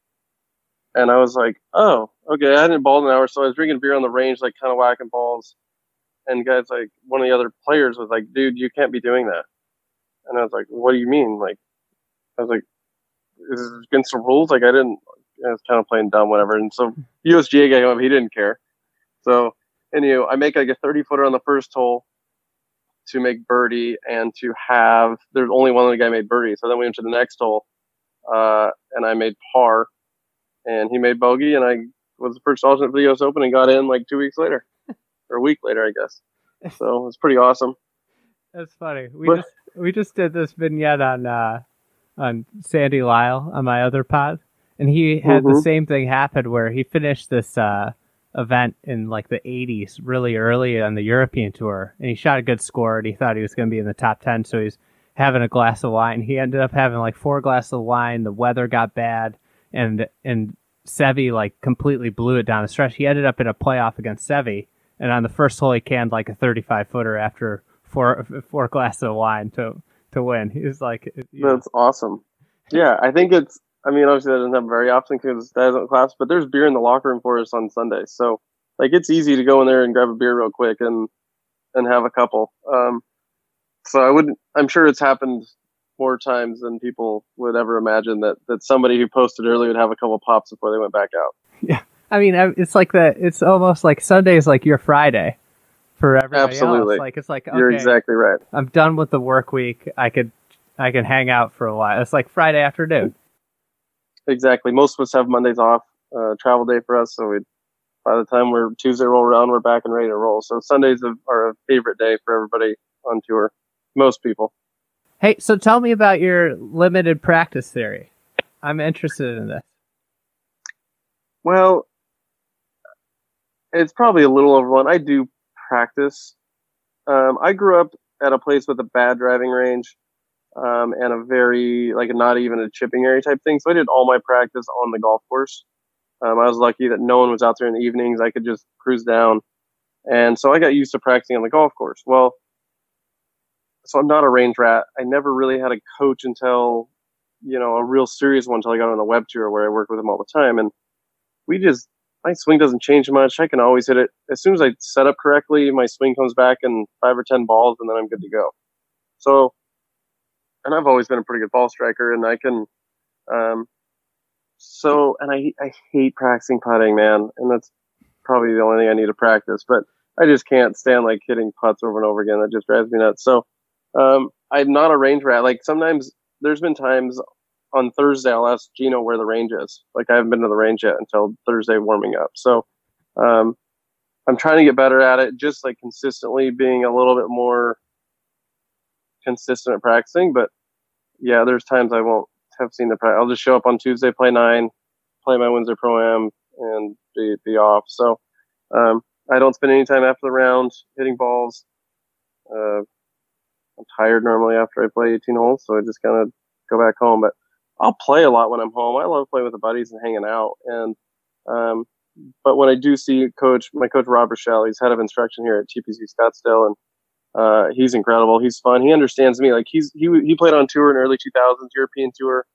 And I was like, oh, okay. I hadn't balled in an hour, so I was drinking beer on the range, like kind of whacking balls. And guys, like one of the other players was like, dude, you can't be doing that. And I was like, what do you mean? Like, I was like, is this against the rules? Like, I didn't, I was kind of playing dumb, whatever. And so U S G A guy came up, he didn't care. So, anyway, I make like a thirty footer on the first hole to make birdie and to have, there's only one other guy made birdie. So then we went to the next hole, uh, and I made par. And he made bogey, and I was the first alternate for the U S Open and got in like two weeks later, or a week later, I guess. So it was pretty awesome. That's funny. We But- just we just did this vignette on uh, on Sandy Lyle on my other pod, and he had the Mhm. same thing happen where he finished this uh, event in like the eighties, really early on the European tour, and he shot a good score, and he thought he was going to be in the top ten, so he's having a glass of wine. He ended up having like four glasses of wine. The weather got bad. And and Seve like completely blew it down the stretch. He ended up in a playoff against Seve, and on the first hole he canned like a thirty-five footer after four four glasses of wine to to win. He was like, you know, That's awesome. Yeah, I think it's, I mean, obviously that doesn't happen very often because that isn't class, but there's beer in the locker room for us on Sundays. So, like, it's easy to go in there and grab a beer real quick and and have a couple. Um, so I wouldn't, I'm sure it's happened more times than people would ever imagine that, that somebody who posted early would have a couple pops before they went back out. yeah. I mean, I- it's like that. It's almost like Sunday is like your Friday for everybody Absolutely. else. Like it's like, okay, You're exactly right. I'm done with the work week. I could I can hang out for a while. It's like Friday afternoon. Exactly. Most of us have Mondays off, uh, travel day for us. So we, by the time we're Tuesday roll around, we're back and ready to roll. So Sundays are a favorite day for everybody on tour. Most people. Hey, so tell me about your limited practice theory. I'm interested in this. Well, it's probably a little overblown. I do practice. Um, I grew up at a place with a bad driving range, um, and a very, like, not even a chipping area type thing. So I did all my practice on the golf course. Um, I was lucky that no one was out there in the evenings. I could just cruise down. And so I got used to practicing on the golf course. Well, so I'm not a range rat. I never really had a coach until, you know, a real serious one until I got on the web tour where I work with him all the time. And we just, my swing doesn't change much. I can always hit it. As soon as I set up correctly, my swing comes back in five or ten balls, and then I'm good to go. So, and I've always been a pretty good ball striker, and I can, um, so, and I, I hate practicing putting, man. And that's probably the only thing I need to practice, but I just can't stand like hitting putts over and over again. That just drives me nuts. So, um, I'm not a range rat. Like sometimes there's been times on Thursday, I'll ask Gino where the range is. Like I haven't been to the range yet until Thursday warming up. So, um, I'm trying to get better at it, just like consistently being a little bit more consistent at practicing. But yeah, there's times I won't have seen the practice. I'll just show up on Tuesday, play nine, play my Windsor Pro-Am, and be, be off. So, um, I don't spend any time after the round hitting balls. Uh, I'm tired normally after I play eighteen holes, so I just kind of go back home. But I'll play a lot when I'm home. I love playing with the buddies and hanging out. And um, but when I do see coach, my coach Rob Rochelle, he's head of instruction here at T P C Scottsdale, and uh, he's incredible. He's fun. He understands me. Like he's he he played on tour in early two thousands, European tour,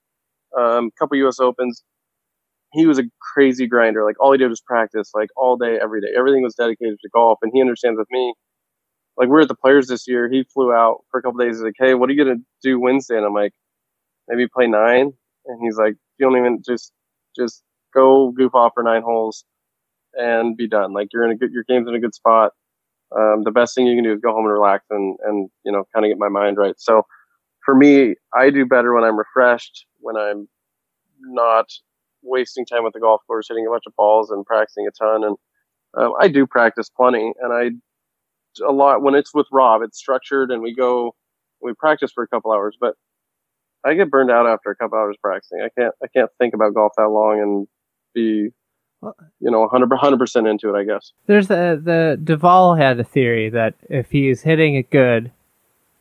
um, couple U S Opens. He was a crazy grinder. Like all he did was practice, like all day, every day. Everything was dedicated to golf, and he understands with me. Like we're at the Players this year. He flew out for a couple days. He's like, "Hey, what are you gonna do Wednesday?" And I'm like, "Maybe play nine." And he's like, "You don't even just just go goof off for nine holes and be done. Like you're in a good, your game's in a good spot. Um, the best thing you can do is go home and relax and and you know kind of get my mind right." So for me, I do better when I'm refreshed, when I'm not wasting time at the golf course, hitting a bunch of balls and practicing a ton. And um, I do practice plenty, and I a lot when it's with Rob. It's structured, and we go we practice for a couple hours. But I get burned out after a couple hours practicing. I can't I can't think about golf that long and be you know one hundred percent into it, I guess. There's the the Duvall had a theory that if he's hitting it good,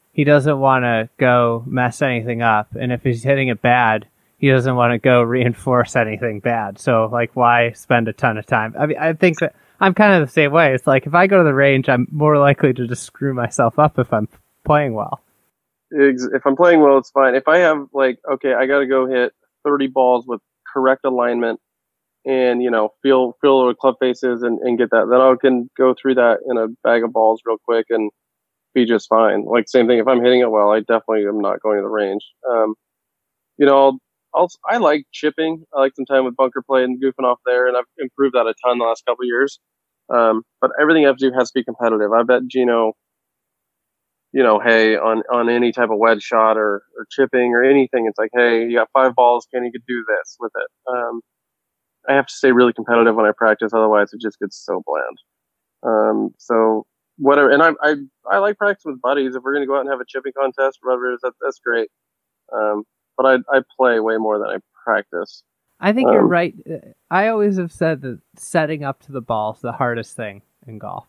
he doesn't want to go mess anything up. And if he's hitting it bad, he doesn't want to go reinforce anything bad. So, like, why spend a ton of time? I mean, I think that I'm kind of the same way. It's like, if I go to the range, I'm more likely to just screw myself up if I'm playing well. If I'm playing well, it's fine. If I have, like, okay, I got to go hit thirty balls with correct alignment and, you know, feel feel where club faces and, and get that, then I can go through that in a bag of balls real quick and be just fine. Like, same thing, if I'm hitting it well, I definitely am not going to the range. Um, you know, I'll, I'll, I like chipping. I like some time with bunker play and goofing off there, and I've improved that a ton the last couple of years. Um, but everything I have to do has to be competitive. I bet Gino, you know, hey, on, on any type of wedge shot or, or chipping or anything, it's like, hey, you got five balls, can you do this with it? Um, I have to stay really competitive when I practice, otherwise it just gets so bland. Um, so whatever, and I, I, I like practicing with buddies. If we're going to go out and have a chipping contest or whatever it is, that, that's great. Um, but I, I play way more than I practice. I think um, you're right. I always have said that setting up to the ball is the hardest thing in golf.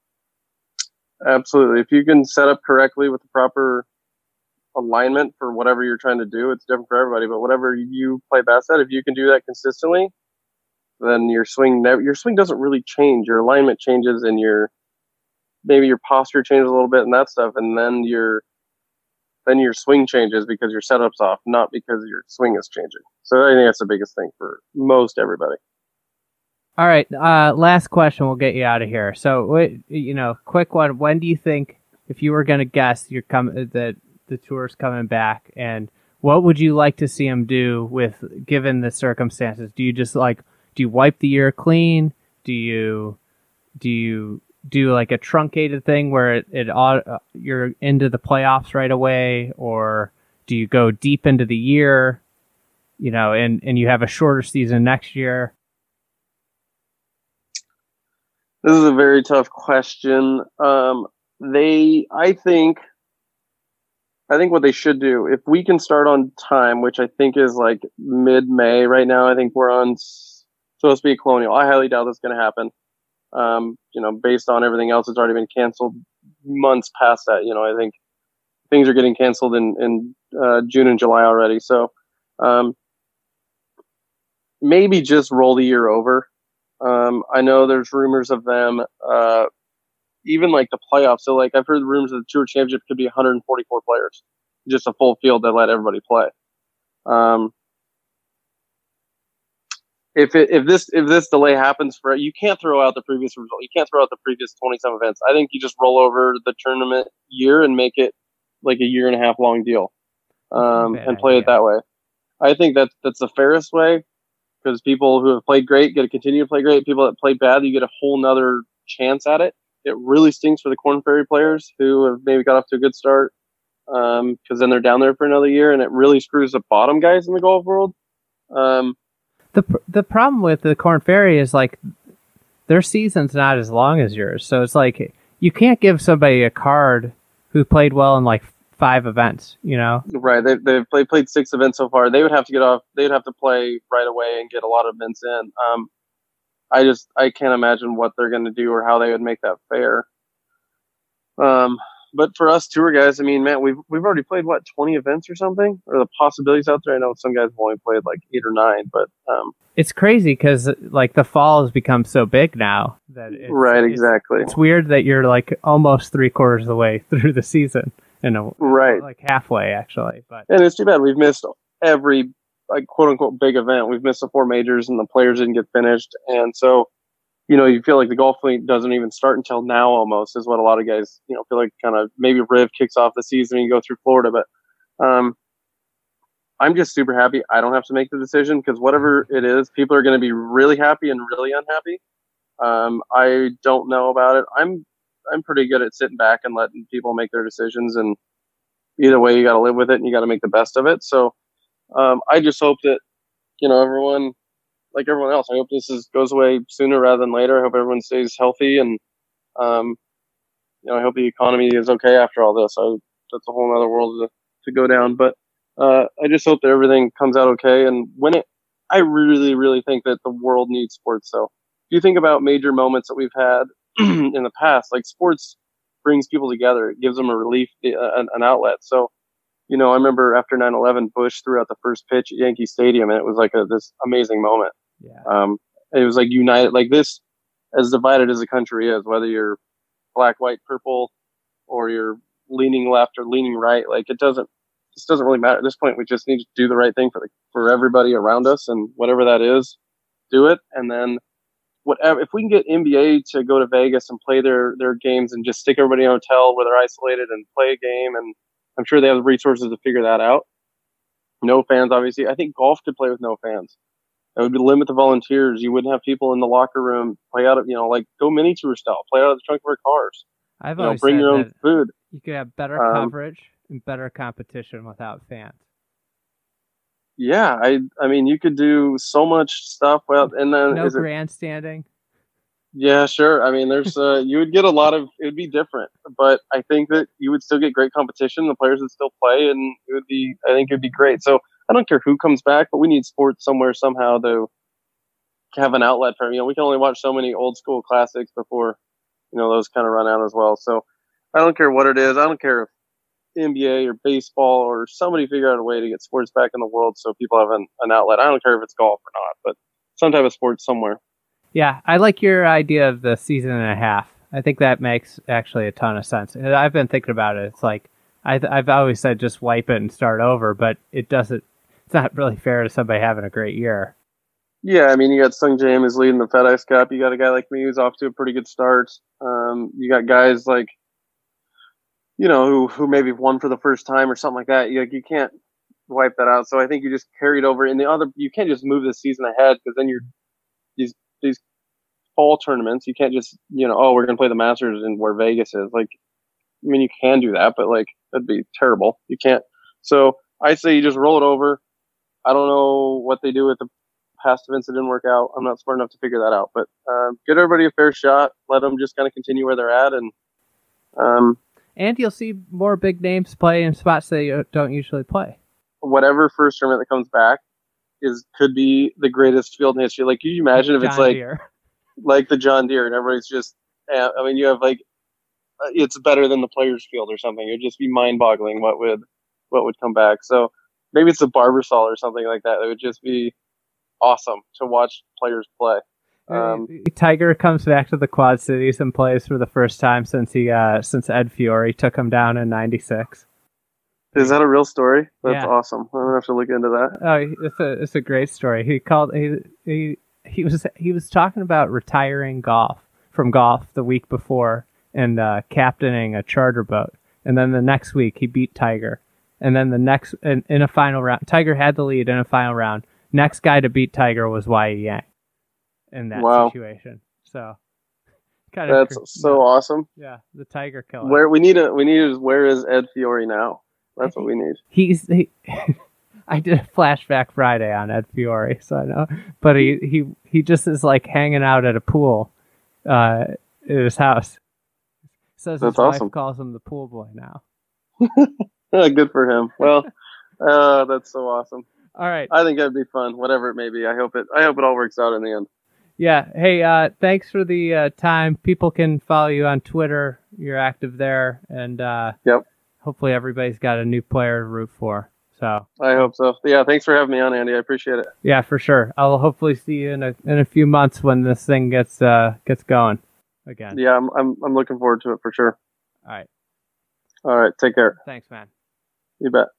Absolutely. If you can set up correctly with the proper alignment for whatever you're trying to do, it's different for everybody, but whatever you play best at, if you can do that consistently, then your swing never, your swing doesn't really change. Your alignment changes and your maybe your posture changes a little bit and that stuff, and then your then your swing changes because your setup's off, not because your swing is changing. So I think that's the biggest thing for most everybody. All right, uh, last question. We'll get you out of here. So, you know, quick one. When do you think, if you were going to guess, you're coming that the tour's coming back, and what would you like to see him do with, given the circumstances? Do you just like, do you wipe the year clean? Do you, do you do like a truncated thing where it, it uh, you're into the playoffs right away, or do you go deep into the year, you know, and, and you have a shorter season next year? This is a very tough question. Um, they, I think, I think what they should do, if we can start on time, which I think is like mid-May right now, I think we're on supposed to be a Colonial. I highly doubt that's going to happen. Um, you know, based on everything else that's already been canceled months past that. You know, I think things are getting canceled in, in uh, June and July already. So um, maybe just roll the year over. Um, I know there's rumors of them, uh, even like the playoffs. So like I've heard rumors of the Tour Championship could be one hundred forty-four players, just a full field that let everybody play. Um, if it, if this if this delay happens for you can't throw out the previous result. You can't throw out the previous twenty-some events. I think you just roll over the tournament year and make it like a year and a half long deal, um, and play idea. it that way. I think that's that's the fairest way. Because people who have played great get to continue to play great. People that played bad, you get a whole nother chance at it. It really stinks for the Korn Ferry players who have maybe got off to a good start, because um, then they're down there for another year, and it really screws the bottom guys in the golf world. Um, the the problem with the Korn Ferry is like their season's not as long as yours, so it's like you can't give somebody a card who played well in like five events, you know? Right. They, they've played, played six events so far. They would have to get off. They'd have to play right away and get a lot of events in. Um, I just, I can't imagine what they're going to do or how they would make that fair. Um, but for us tour guys, I mean, man, we've, we've already played what, twenty events or something, or the possibilities out there. I know some guys have only played like eight or nine, but, um, it's crazy because like the fall has become so big now that it's, right. Exactly. It's, it's weird that you're like almost three quarters of the way through the season. In a, right, like halfway actually, but and it's too bad we've missed every like quote unquote big event. We've missed the four majors and the players didn't get finished, and so you know you feel like the golf fleet doesn't even start until now. Almost is what a lot of guys you know feel like. Kind of maybe Riv kicks off the season and you go through Florida, but um, I'm just super happy I don't have to make the decision because whatever it is, people are going to be really happy and really unhappy. Um, I don't know about it. I'm I'm pretty good at sitting back and letting people make their decisions, and either way, you got to live with it and you got to make the best of it. So, um, I just hope that, you know, everyone, like everyone else, I hope this is, goes away sooner rather than later. I hope everyone stays healthy, and, um, you know, I hope the economy is okay after all this. I, that's a whole other world to, to go down, but, uh, I just hope that everything comes out okay. And when it, I really, really think that the world needs sports. So if you think about major moments that we've had in the past, like sports brings people together. It gives them a relief, uh, an, an outlet. So, you know, I remember after nine eleven, Bush threw out the first pitch at Yankee Stadium, and it was like a, this amazing moment. Yeah. Um, it was like united, like this, as divided as the country is, whether you're black, white, purple, or you're leaning left or leaning right, like it doesn't, this doesn't really matter at this point. We just need to do the right thing for the, for everybody around us, and whatever that is, do it. And then whatever, if we can get N B A to go to Vegas and play their, their games and just stick everybody in a hotel where they're isolated and play a game, and I'm sure they have the resources to figure that out. No fans, obviously. I think golf could play with no fans. That would limit the volunteers. You wouldn't have people in the locker room play out of, you know, like go mini tour style, play out of the trunk of our cars. I've you know, always bring said your own that food. you could have better Um, coverage and better competition without fans. Yeah, I I mean, you could do so much stuff. Well, and then No is it, grandstanding. yeah, sure. I mean, there's uh, you would get a lot of, it would be different, but I think that you would still get great competition. The players would still play, and it would be, I think it would be great. So I don't care who comes back, but we need sports somewhere somehow to have an outlet for. You know, we can only watch so many old school classics before, you know, those kind of run out as well. So I don't care what it is. I don't care if N B A or baseball or somebody figure out a way to get sports back in the world so people have an, an outlet. I don't care if it's golf or not, but some type of sports somewhere. Yeah, I like your idea of the season and a half. I think that makes actually a ton of sense. And I've been thinking about it. It's like I, I've always said just wipe it and start over, but it doesn't. It's not really fair to somebody having a great year. Yeah, I mean, you got Sung Jae who's leading the FedEx Cup. You got a guy like me who's off to a pretty good start. Um, you got guys like, you know, who who maybe won for the first time or something like that. You, like, you can't wipe that out. So I think you just carry it over. In the other, you can't just move the season ahead, because then you're these these fall tournaments. You can't just, you know, oh, we're gonna play the Masters in where Vegas is. Like, I mean, you can do that, but like that'd be terrible. You can't. So I say you just roll it over. I don't know what they do with the past events that didn't work out. I'm not smart enough to figure that out. But um, give everybody a fair shot. Let them just kind of continue where they're at, and um, And you'll see more big names play in spots they don't usually play. whatever first tournament that comes back is could be the greatest field in history. Like, can you imagine if John it's like Deere. like the John Deere and everybody's just, uh, I mean, you have like, uh, it's better than the Players Field or something. It'd just be mind-boggling what would what would come back. So maybe it's a Barbasol or something like that. It would just be awesome to watch players play. Um, Tiger comes back to the Quad Cities and plays for the first time since he uh, since Ed Fiore took him down in ninety-six. Is that a real story? That's Yeah. awesome. I'm gonna have to look into that. Oh, it's a it's a great story. He called he he he was he was talking about retiring golf from golf the week before and uh, captaining a charter boat, and then the next week he beat Tiger, and then the next in, in a final round, Tiger had the lead in a final round. Next guy to beat Tiger was Y E Yang in that Wow. situation. So kind of That's so awesome. yeah, the Tiger killer. Where we need a we need is where is Ed Fiore now? That's what we need. He's he, I did a flashback Friday on Ed Fiore, so I know. But he, he, he just is like hanging out at a pool uh, at his house. Says That's his wife awesome. calls him the pool boy now. Good for him. Well, uh, that's so awesome. All right. I think that'd be fun, whatever it may be. I hope it. I hope it all works out in the end. Yeah. Hey, uh, thanks for the uh, time. People can follow you on Twitter. You're active there. And uh, Yep. hopefully everybody's got a new player to root for. So I hope so. Yeah, thanks for having me on, Andy. I appreciate it. yeah, for sure. I'll hopefully see you in a in a few months when this thing gets uh, gets going again. Yeah, I'm I'm I'm looking forward to it for sure. All right. All right, take care. Thanks, man. You bet.